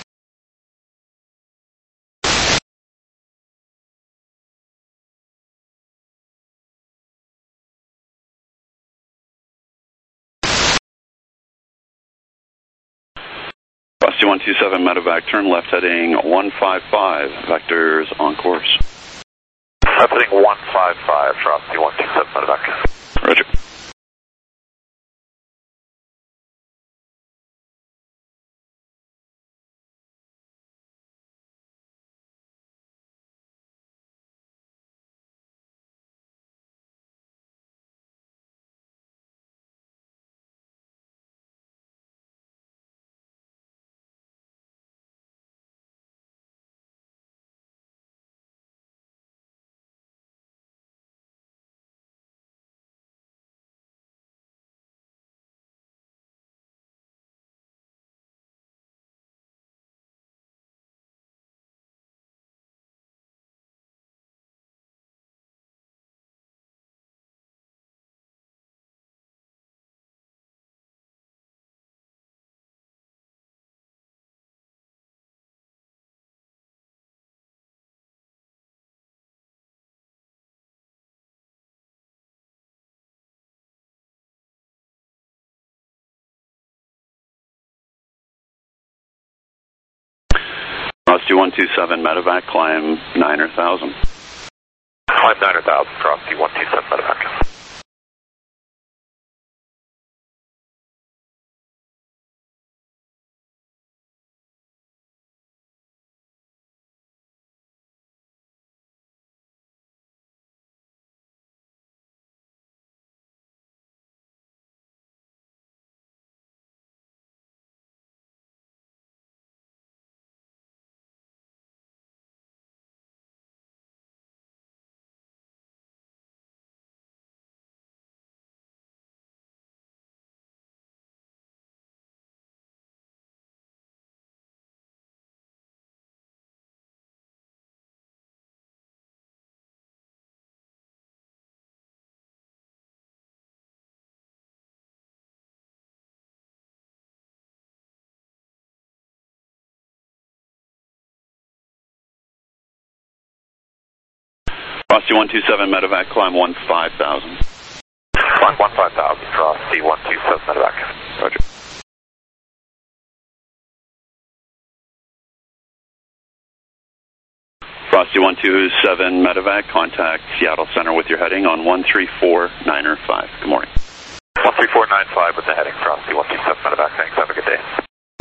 Frosty one two seven medevac, turn left heading one five five, vectors on course. Left heading one five five, Frosty one two seven medevac. Roger. Frosty one two seven medevac, climb niner thousand. Climb niner thousand, Frosty one two seven medevac. Frosty one two seven medevac, climb one five thousand. Climb one five thousand, Frosty one two seven medevac. Roger. Frosty one two seven medevac, contact Seattle Center with your heading on one three four niner five. Good morning. one three four nine five with the heading, Frosty one two seven medevac. Thanks, have a good day.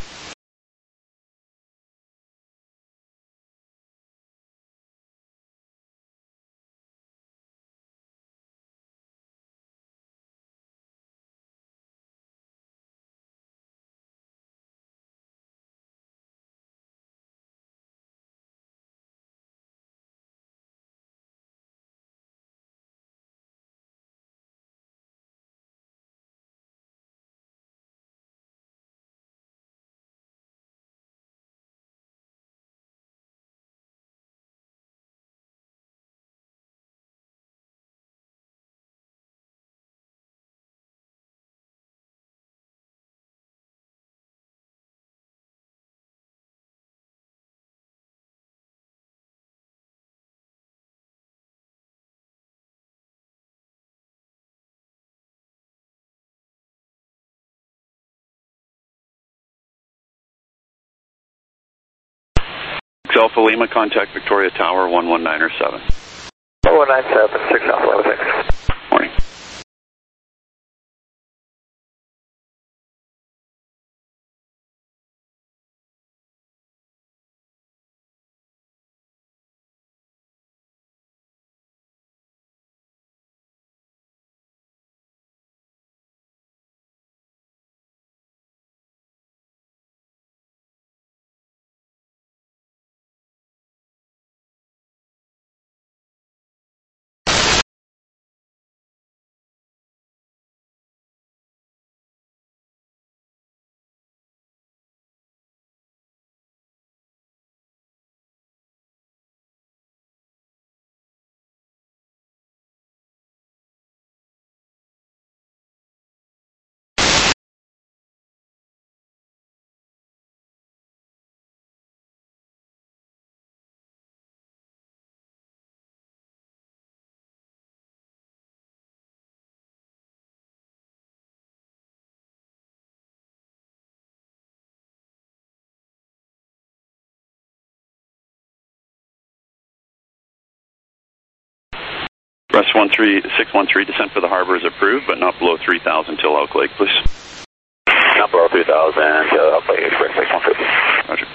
Alpha Lima, contact Victoria Tower one one niner seven. one one nine seven, six Alpha Lima, thanks. Express one three six one three, descent for the harbor is approved, but not below three thousand till Elk Lake, please. Not below three thousand till Elk Lake, Express six one three. Roger.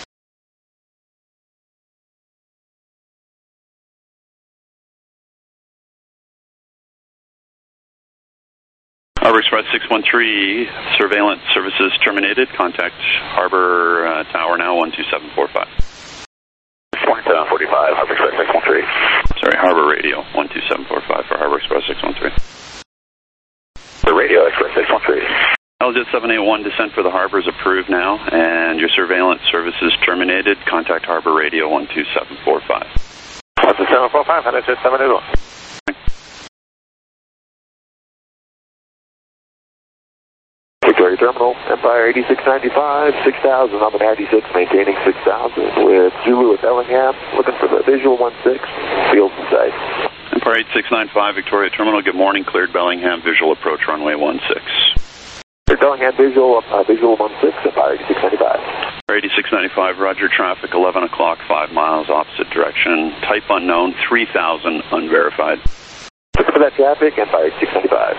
Harbor Express six one three, surveillance services terminated. Contact Harbor uh, Tower now, one two seven four five. twenty-seven forty-five, Harbor Express six one three. Sorry, Harbor Radio, one two seven four five for Harbor Express six one three. The Radio Express six one three. L J seven eight one, descent for the harbor is approved now, and your surveillance services terminated. Contact Harbor Radio, one two seven four five. one two seven four five, L J seven eight one. Victoria Terminal, Empire eighty-six ninety-five, six thousand, I'm at ninety-six, maintaining six thousand with Zulu at Bellingham, looking for the visual one six, field and sight. Empire eight six nine five, Victoria Terminal, good morning, cleared Bellingham, visual approach runway one six. Cleared Bellingham, visual, uh, visual one six, Empire eighty-six ninety-five. eighty-six ninety-five, roger, traffic, eleven o'clock, five miles, opposite direction, type unknown, three thousand, unverified. Looking for that traffic, Empire eighty-six ninety-five.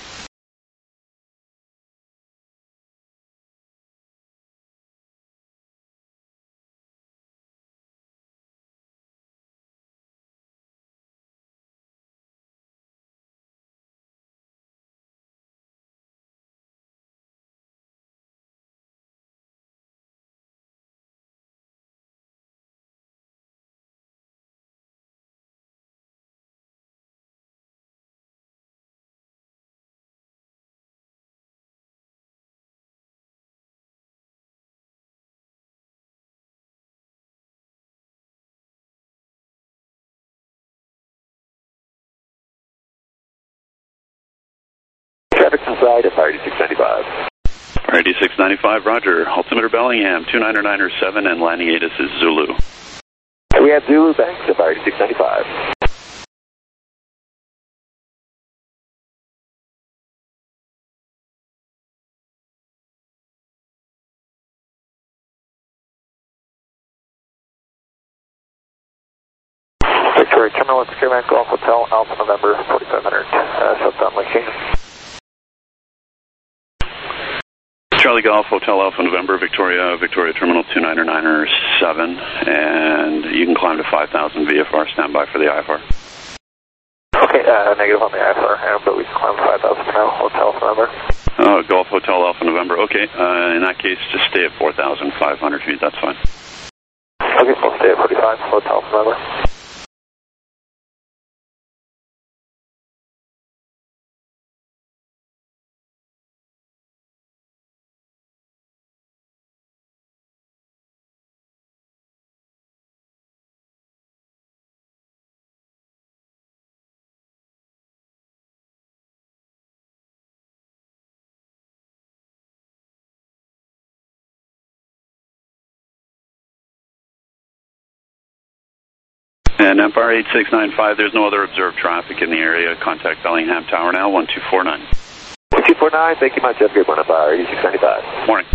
Traffic inside, Empire eighty-six ninety-five. eighty-six ninety-five, roger, altimeter Bellingham, two niner niner seven, and landing ATIS is Zulu. We have Zulu, thanks, Empire eighty-six ninety-five. Victoria Terminal, it's Quebec Golf Hotel, Alpha November, forty-five hundred, uh, southbound Lake King. Charlie Golf Hotel Alpha November, Victoria, Victoria Terminal two niner niner seven, and you can climb to five thousand V F R, stand by for the I F R. Okay, uh, negative on the I F R, uh, but we can climb five thousand now, Hotel Alpha November. Uh, Golf Hotel Alpha November, okay, uh, in that case, just stay at four thousand five hundred feet, that's fine. Okay, we'll stay at forty-five, Hotel Alpha November. And Empire eight six nine five, there's no other observed traffic in the area. Contact Bellingham Tower now, one two four nine. one two four nine, thank you much, have a good one, Empire eighty-six ninety-five. Morning.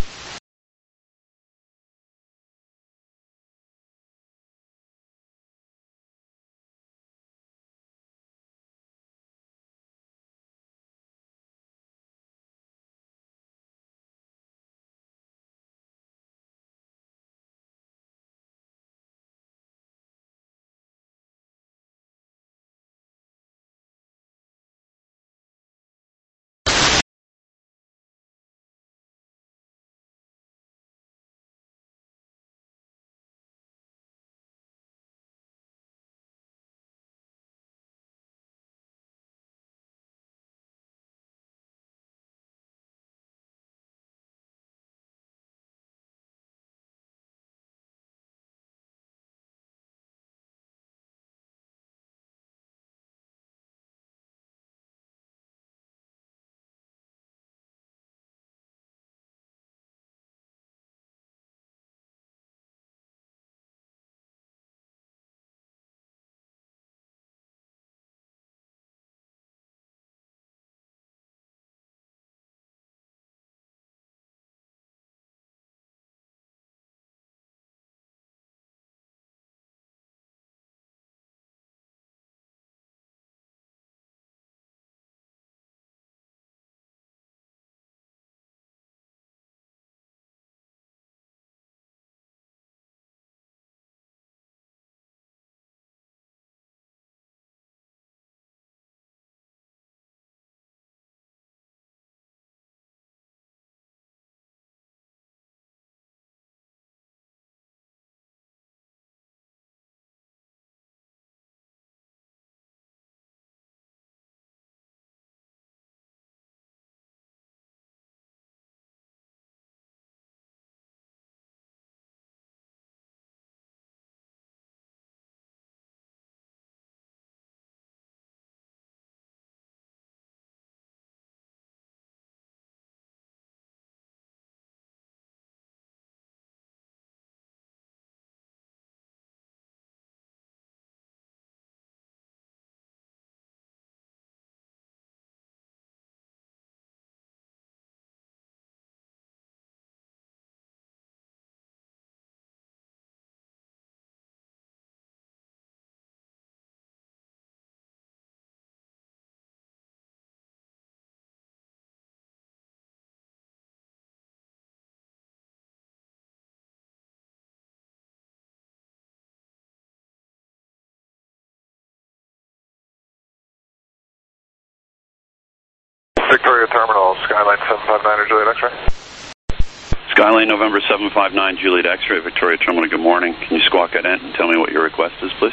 Victoria Terminal, Skyline seven five nine, Juliet X-ray. Skyline November seven five nine, Juliet X-ray, Victoria Terminal, good morning. Can you squawk at it and tell me what your request is, please?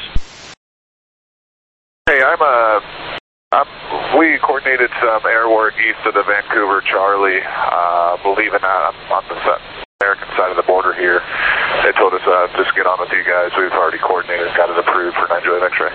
Hey, I'm uh, I'm, we coordinated some air work east of the Vancouver Charlie. Uh, believe it or not, I'm on the American side of the border here. They told us uh, just get on with you guys. We've already coordinated, got it approved for nine Juliet X-ray.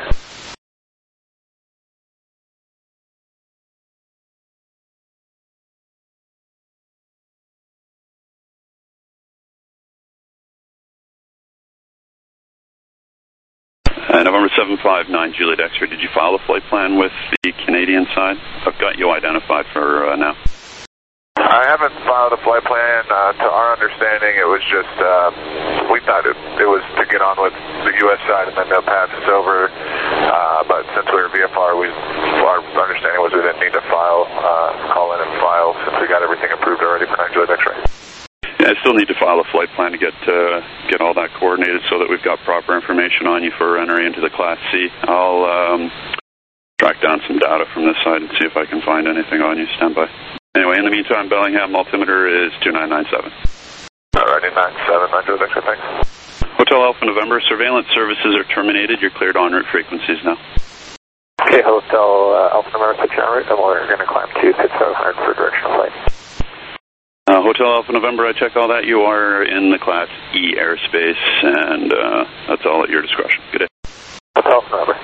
Uh, November seven five nine, Juliet X-ray. Did you file a flight plan with the Canadian side? I've got you identified for uh, now. I haven't filed a flight plan. Uh, to our understanding, it was just, uh, we thought it, it was to get on with the U S side and then they'll pass us over. Uh, but since we were V F R, we, our understanding was we didn't need to file, uh, call in and file since we got everything approved already for nine Juliet X-ray. Yeah, I still need to file a flight plan to get uh, get all that coordinated so that we've got proper information on you for entry into the Class C. I'll um, track down some data from this side and see if I can find anything on you. Stand by. Anyway, in the meantime, Bellingham altimeter is two nine nine seven. Alrighty, nine seven, nine Juliet X-ray, thanks. Hotel Alpha November, surveillance services are terminated. You're cleared en route frequencies now. Okay, Hotel uh, Alpha November, six en route, and we're going to climb to fifty-seven hundred for directional flight. Uh, Hotel Alpha November, I check all that. You are in the Class E airspace, and uh, that's all at your discretion. Good day. Hotel Alpha November.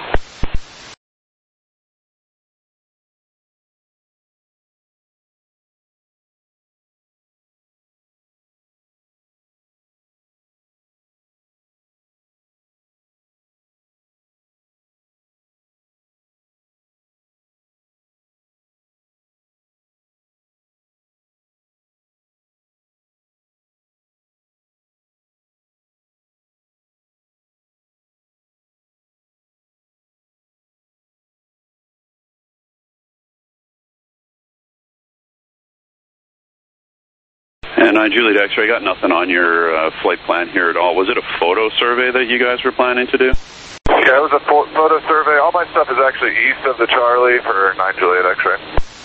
And uh, Juliet X-ray, got nothing on your uh, flight plan here at all. Was it a photo survey that you guys were planning to do? Yeah, it was a photo survey. All my stuff is actually east of the Charlie for nine Juliet X-ray.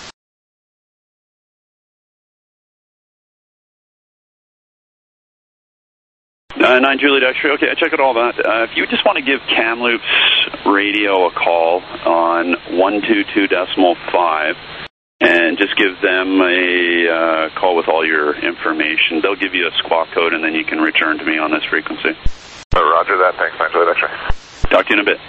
Uh, nine Juliet X-ray, okay, I check out all that. Uh, if you just want to give Kamloops Radio a call on one two two point five, and just give them a uh, call with all your information. They'll give you a squawk code, and then you can return to me on this frequency. Oh, roger that. Thanks, nine Juliet X-ray. Talk to you in a bit.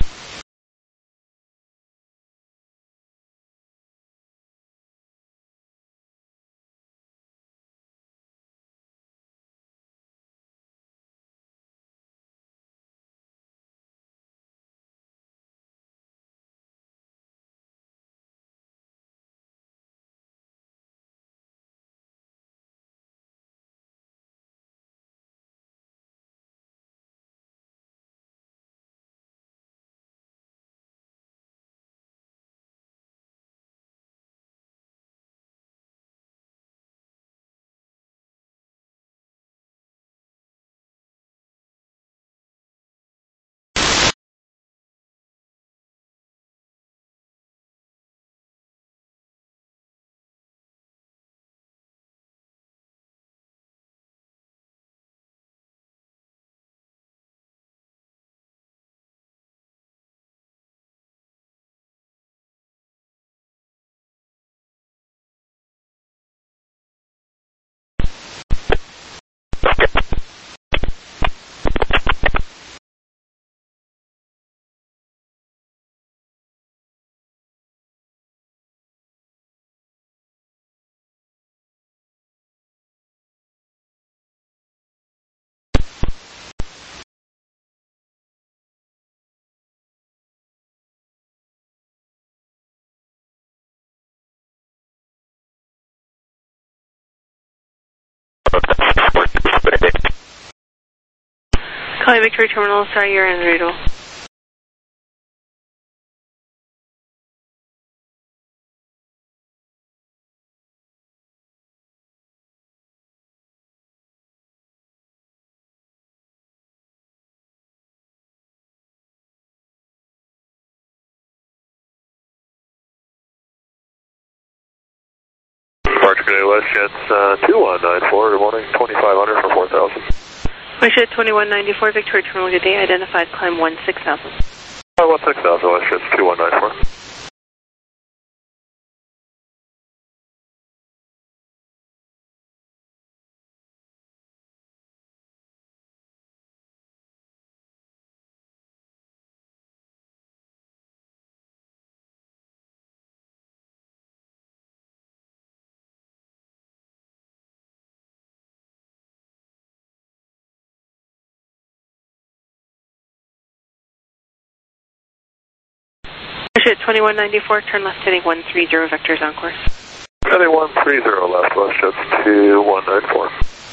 Calling Victoria Terminal, sorry, you're in Rudolph. Departure today, WestJet's uh, two one nine four, good morning, twenty-five hundred for four thousand. WestJet twenty-one ninety-four, Victoria Terminal, good day, identified climb one six thousand. Uh, one six thousand, WestJet's two one nine four. WestJet twenty-one ninety-four, turn left heading one three zero, vectors on course. Heading one three zero left, WestJet's two one nine four.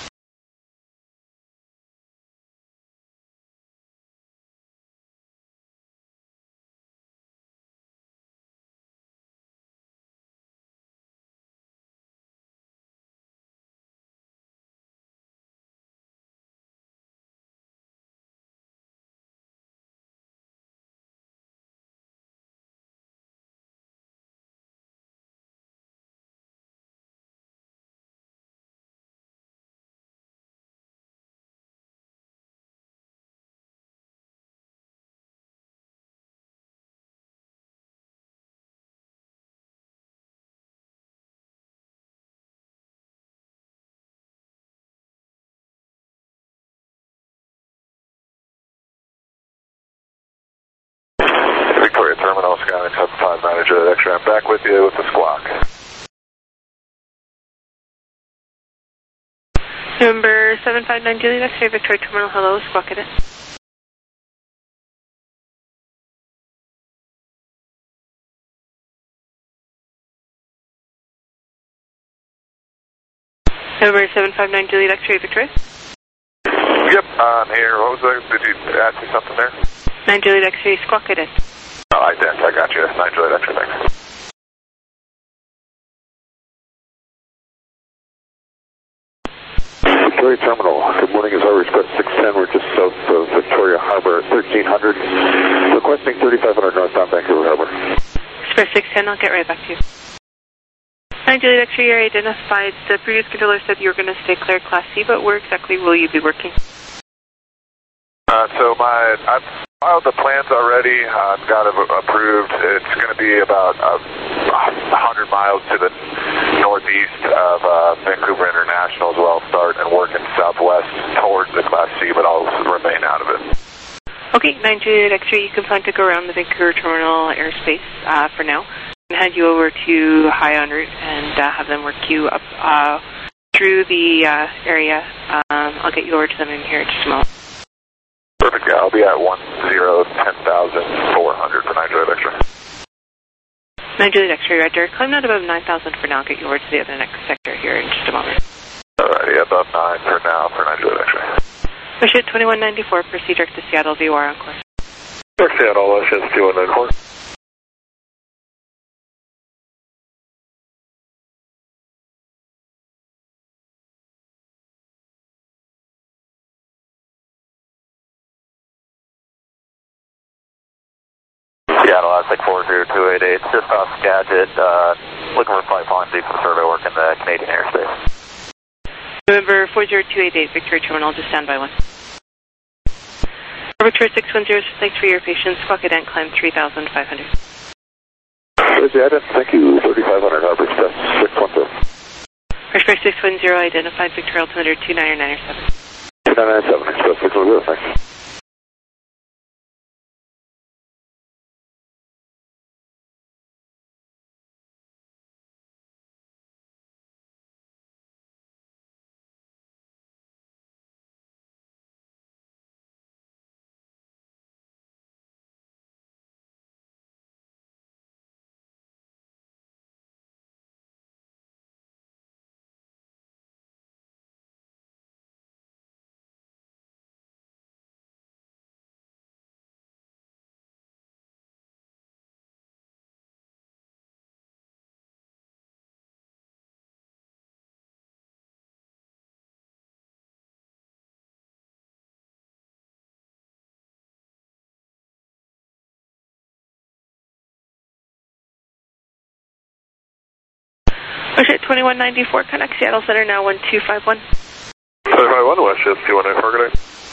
Victoria Terminal, Skyline seven five nine, Juliet X-ray, I'm back with you with the squawk. Number seven five nine, Juliet X-ray, Victoria Terminal, hello, squawk it in. Number seven five nine, Juliet X-ray, Victoria. Yep, I'm here. What was that? Did you ask me something there? nine Juliet X-ray, squawk it in. Oh, I did. I got you. nine Juliet X-ray, thanks. Victoria Terminal, good morning, is our Express six ten, we're just south of Victoria Harbor at thirteen hundred, requesting thirty-five hundred northbound Vancouver Harbor. Express six ten, I'll get right back to you. nine Juliet X-ray, you're identified. The previous controller said you were going to stay clear Class C, but where exactly will you be working? Uh, so my, I've filed the plans already. I've got it approved. It's going to be about uh, one hundred miles to the northeast of uh, Vancouver International as well. Start and work in southwest towards the Class C, but I'll remain out of it. Okay, nine Juliet X-ray, you can plan to go around the Vancouver Terminal airspace uh, for now. And hand you over to High En route and uh, have them work you up uh, through the uh, area. Um, I'll get you over to them in here in just a moment. Perfect, yeah, I'll be at one zero ten thousand four hundred for nine Juliet X-ray. nine Juliet X-ray, Roger. Climb out above nine thousand for now. I'll get you over to the other next sector here in just a moment. Alrighty, above nine for now for nine Juliet X-ray. WestJet twenty-one ninety-four, proceed direct to Seattle, V O R on course. Direct Seattle, WestJet two one nine four. Seattle, I six four zero two eight eight, just off Skagit, uh, looking for flight policy for survey work in the Canadian airspace. November four zero two eight eight, Victoria Terminal, just stand by one. Victoria six one zero, thanks for your patience. Squawk Ident, climb three thousand five hundred. Roger, Ident, thank you, thirty-five hundred, Harbor Express six one zero. Express six one zero, identified Victoria altimeter two nine nine seven. two nine nine seven, Express six one zero, thanks. Push it twenty-one ninety-four, connect Seattle Center now one two five one. seven five one, West Shift two one nine four, good night.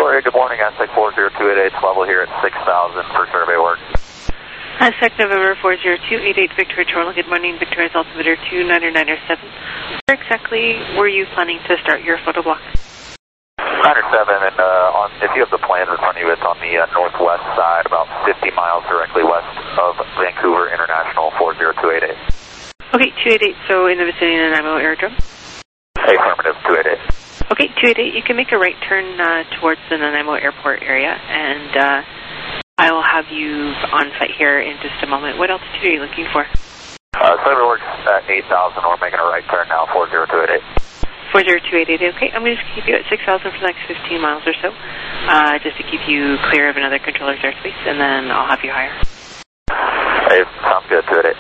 Victoria, good morning. Aztec four zero two eight eight, level here at six thousand for survey work. Aztec November four zero two eight eight, Victoria Terminal, good morning. Victoria's altimeter two niner niner seven. Where exactly were you planning to start your photo block? niner seven, and uh, on, if you have the plans in front of you, it's on the uh, northwest side, about fifty miles directly west of Vancouver International four zero two eight eight. Okay, two eight eight, so in the vicinity of Nanaimo Aerodrome? Affirmative, two eight eight. Okay, two eight eight, you can make a right turn uh, towards the Nanaimo Airport area, and uh, I will have you on site here in just a moment. What altitude are you looking for? Uh, survey works at eight thousand. We're making a right turn now, four zero two eight eight. four zero two eight eight, okay. I'm going to just keep you at six thousand for the next fifteen miles or so, uh, just to keep you clear of another controller's airspace, and then I'll have you higher. Hey, sounds good, two eight eight.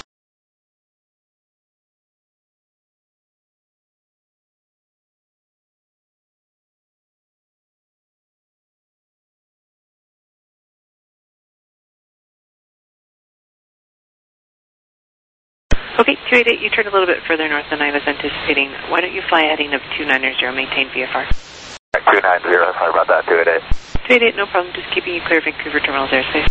Okay, two eight eight, you turn a little bit further north than I was anticipating. Why don't you fly a heading of two niner zero, maintain V F R. two nine zero, sorry about that, two eight eight. two eight eight, no problem, just keeping you clear of Vancouver Terminal's airspace.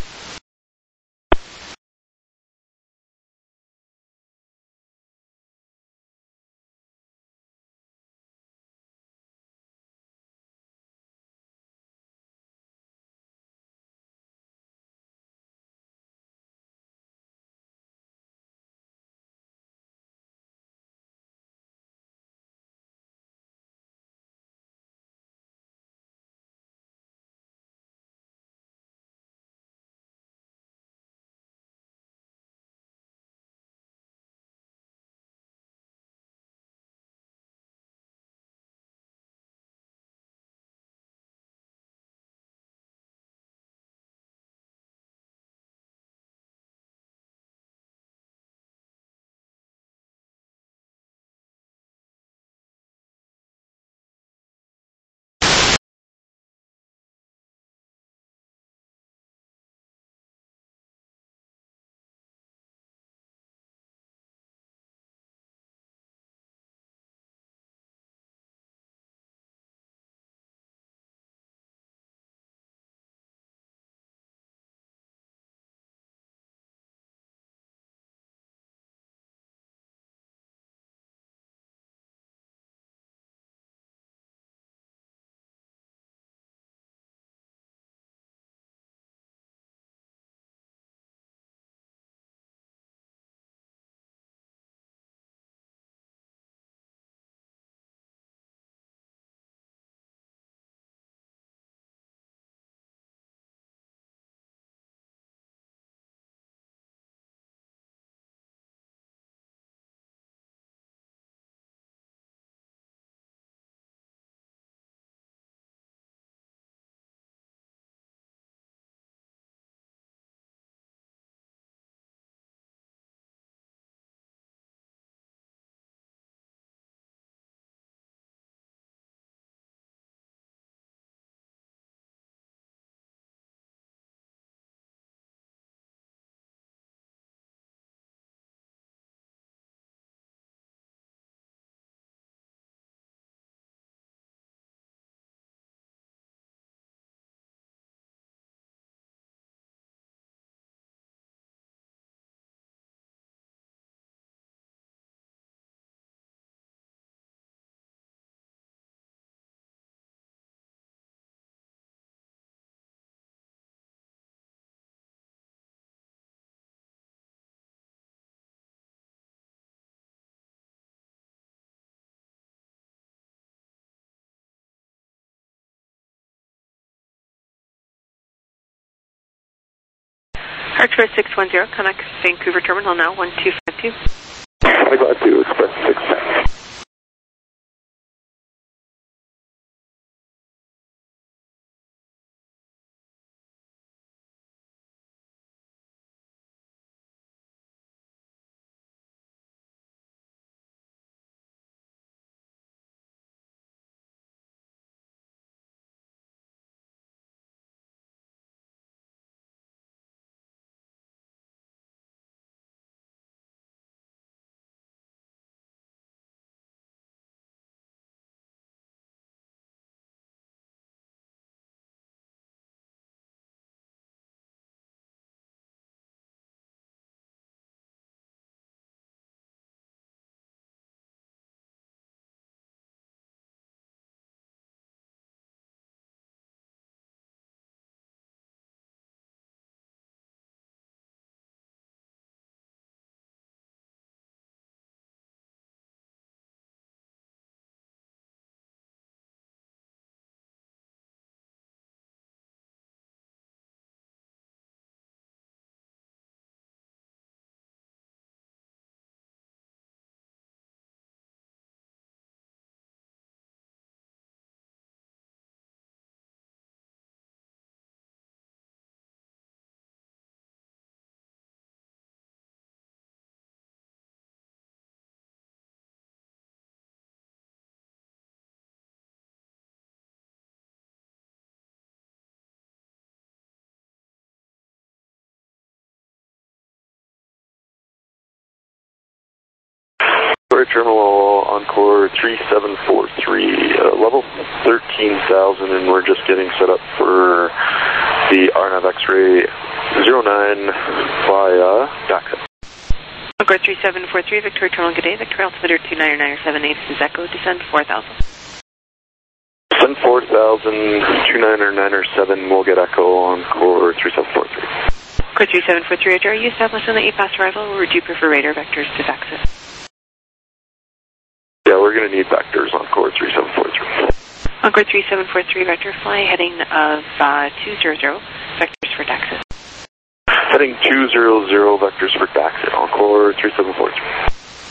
Archway six one zero, connect Vancouver Terminal now, one two five two. I got to express six ten. Victoria Terminal, Encore three seven four three, uh, level thirteen thousand, and we're just getting set up for the R N A V X-ray zero nine via Daxa. Encore three seven four three, Victoria Terminal, good day. Victoria altimeter two nine nine seven eight, this is Echo, descend four thousand. Descend four thousand, two nine nine seven, we'll get Echo, Encore three seven four three. Encore three seven four three, Roger, are you established on the eight past arrival, or would you prefer radar vectors to Daxa? Yeah, we're going to need vectors on Encore three seven four three. Encore three seven four three, Roger, fly heading of uh, two zero zero, vectors for Daxa. Heading two zero zero, vectors for Daxa, Encore three seven four three.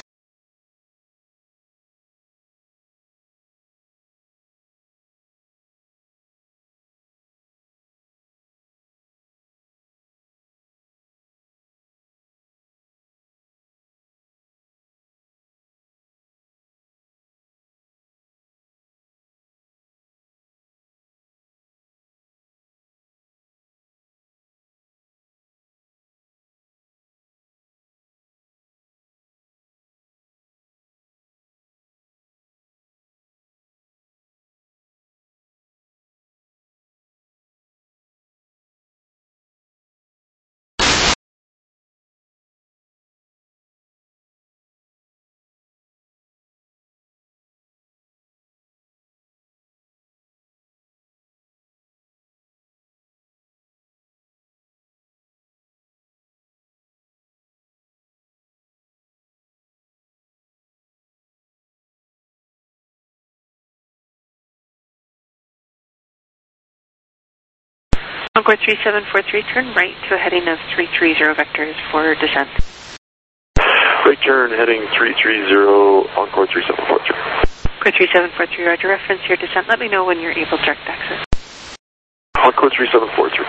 Encore three seven four three, turn right to a heading of three three zero, vectors for descent. Right turn, heading three three zero, Encore three seven four three. Encore three seven four three, Roger, reference your descent. Let me know when you're able to direct access. Encore three seven four three.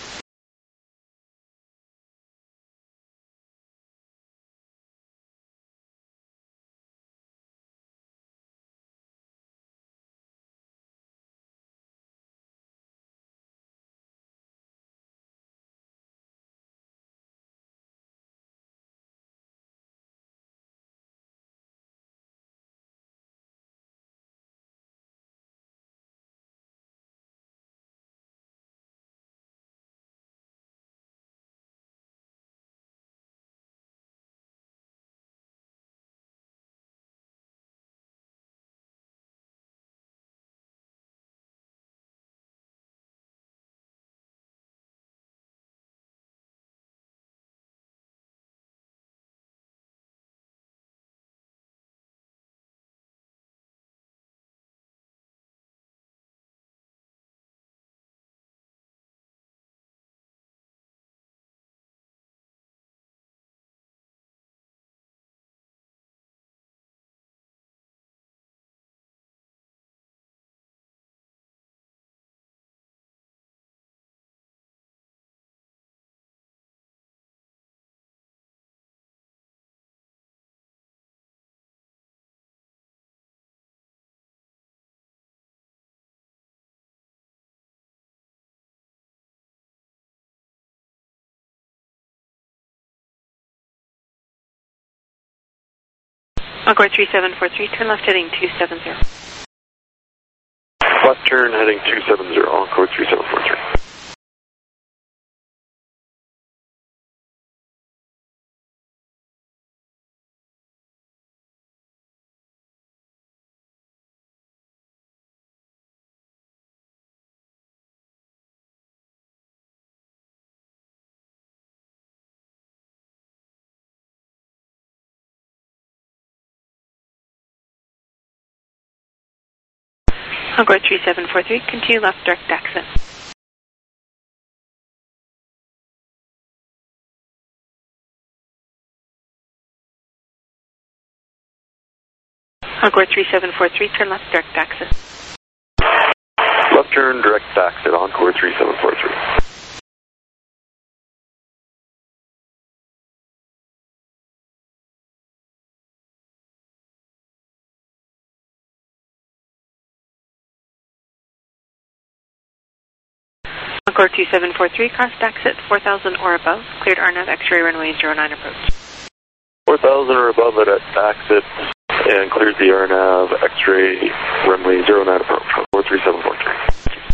Encore three seven four three, turn left heading two seven zero. Left turn, heading two seven zero, Encore three seven four three. Encore three seven four three, continue left direct Daxa. Encore three seven four three, turn left direct Daxa. Left turn, direct Daxa, Encore three seven four three. Encore two seven four three, cross Daxa at four thousand or above, cleared R N A V X-ray runway zero nine approach. four thousand or above it at Daxa, and cleared the R N A V X-ray runway zero nine approach, four three seven four three.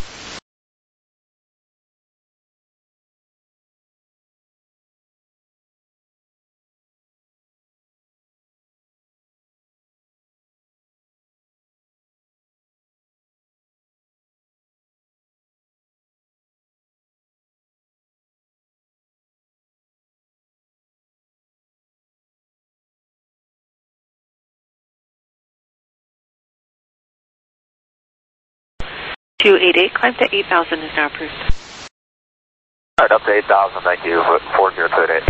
two eight eight, climb to eight thousand is now approved. Alright, up to eight thousand, thank you, four zero two eight eight.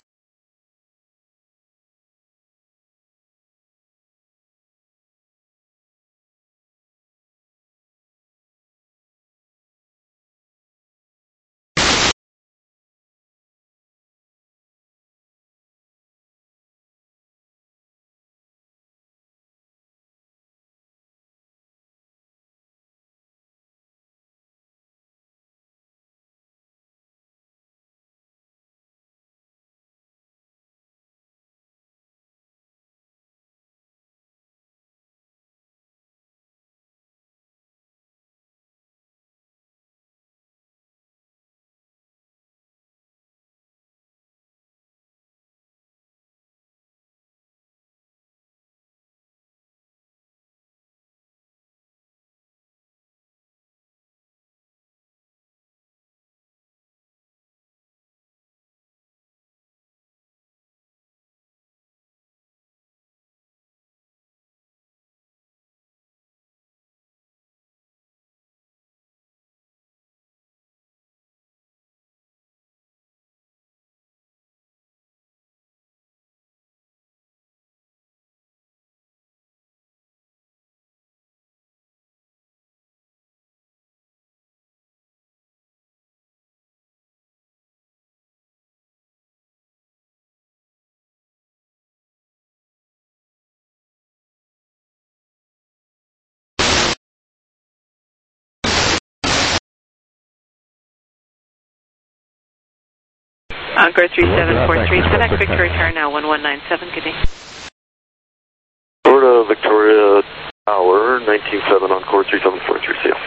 Encore three seven four three, Quebec Victoria Tower now one one nine seven, good day. Florida Victoria Tower, nineteen seven, Encore three seven four three, see ya.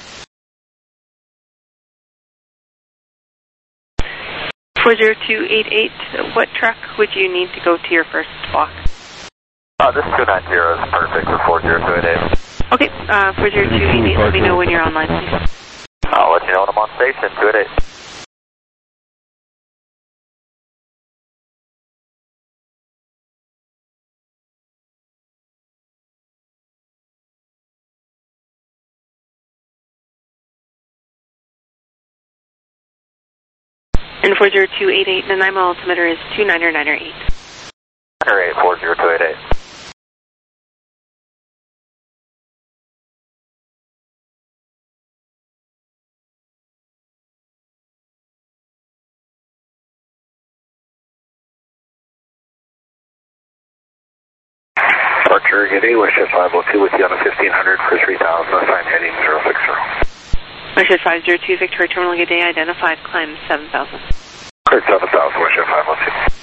four zero two eight eight, what truck would you need to go to your first block? Uh, this two nine zero is perfect for four zero two eight eight. Okay, uh, four zero two eight eight, let me know when you're online, please. I'll let you know when I'm on station, two eight eight. And four zero two eight eight, Nanaimo altimeter is two niner niner eight. niner eight, four zero two eight eight. Departure, good day, Westjet five oh two with you on a fifteen hundred for three thousand, assigned heading zero six zero. Westjet five zero two, Victoria Terminal, good day, identified, climb seven thousand. Cleared seven thousand, Westjet five oh two.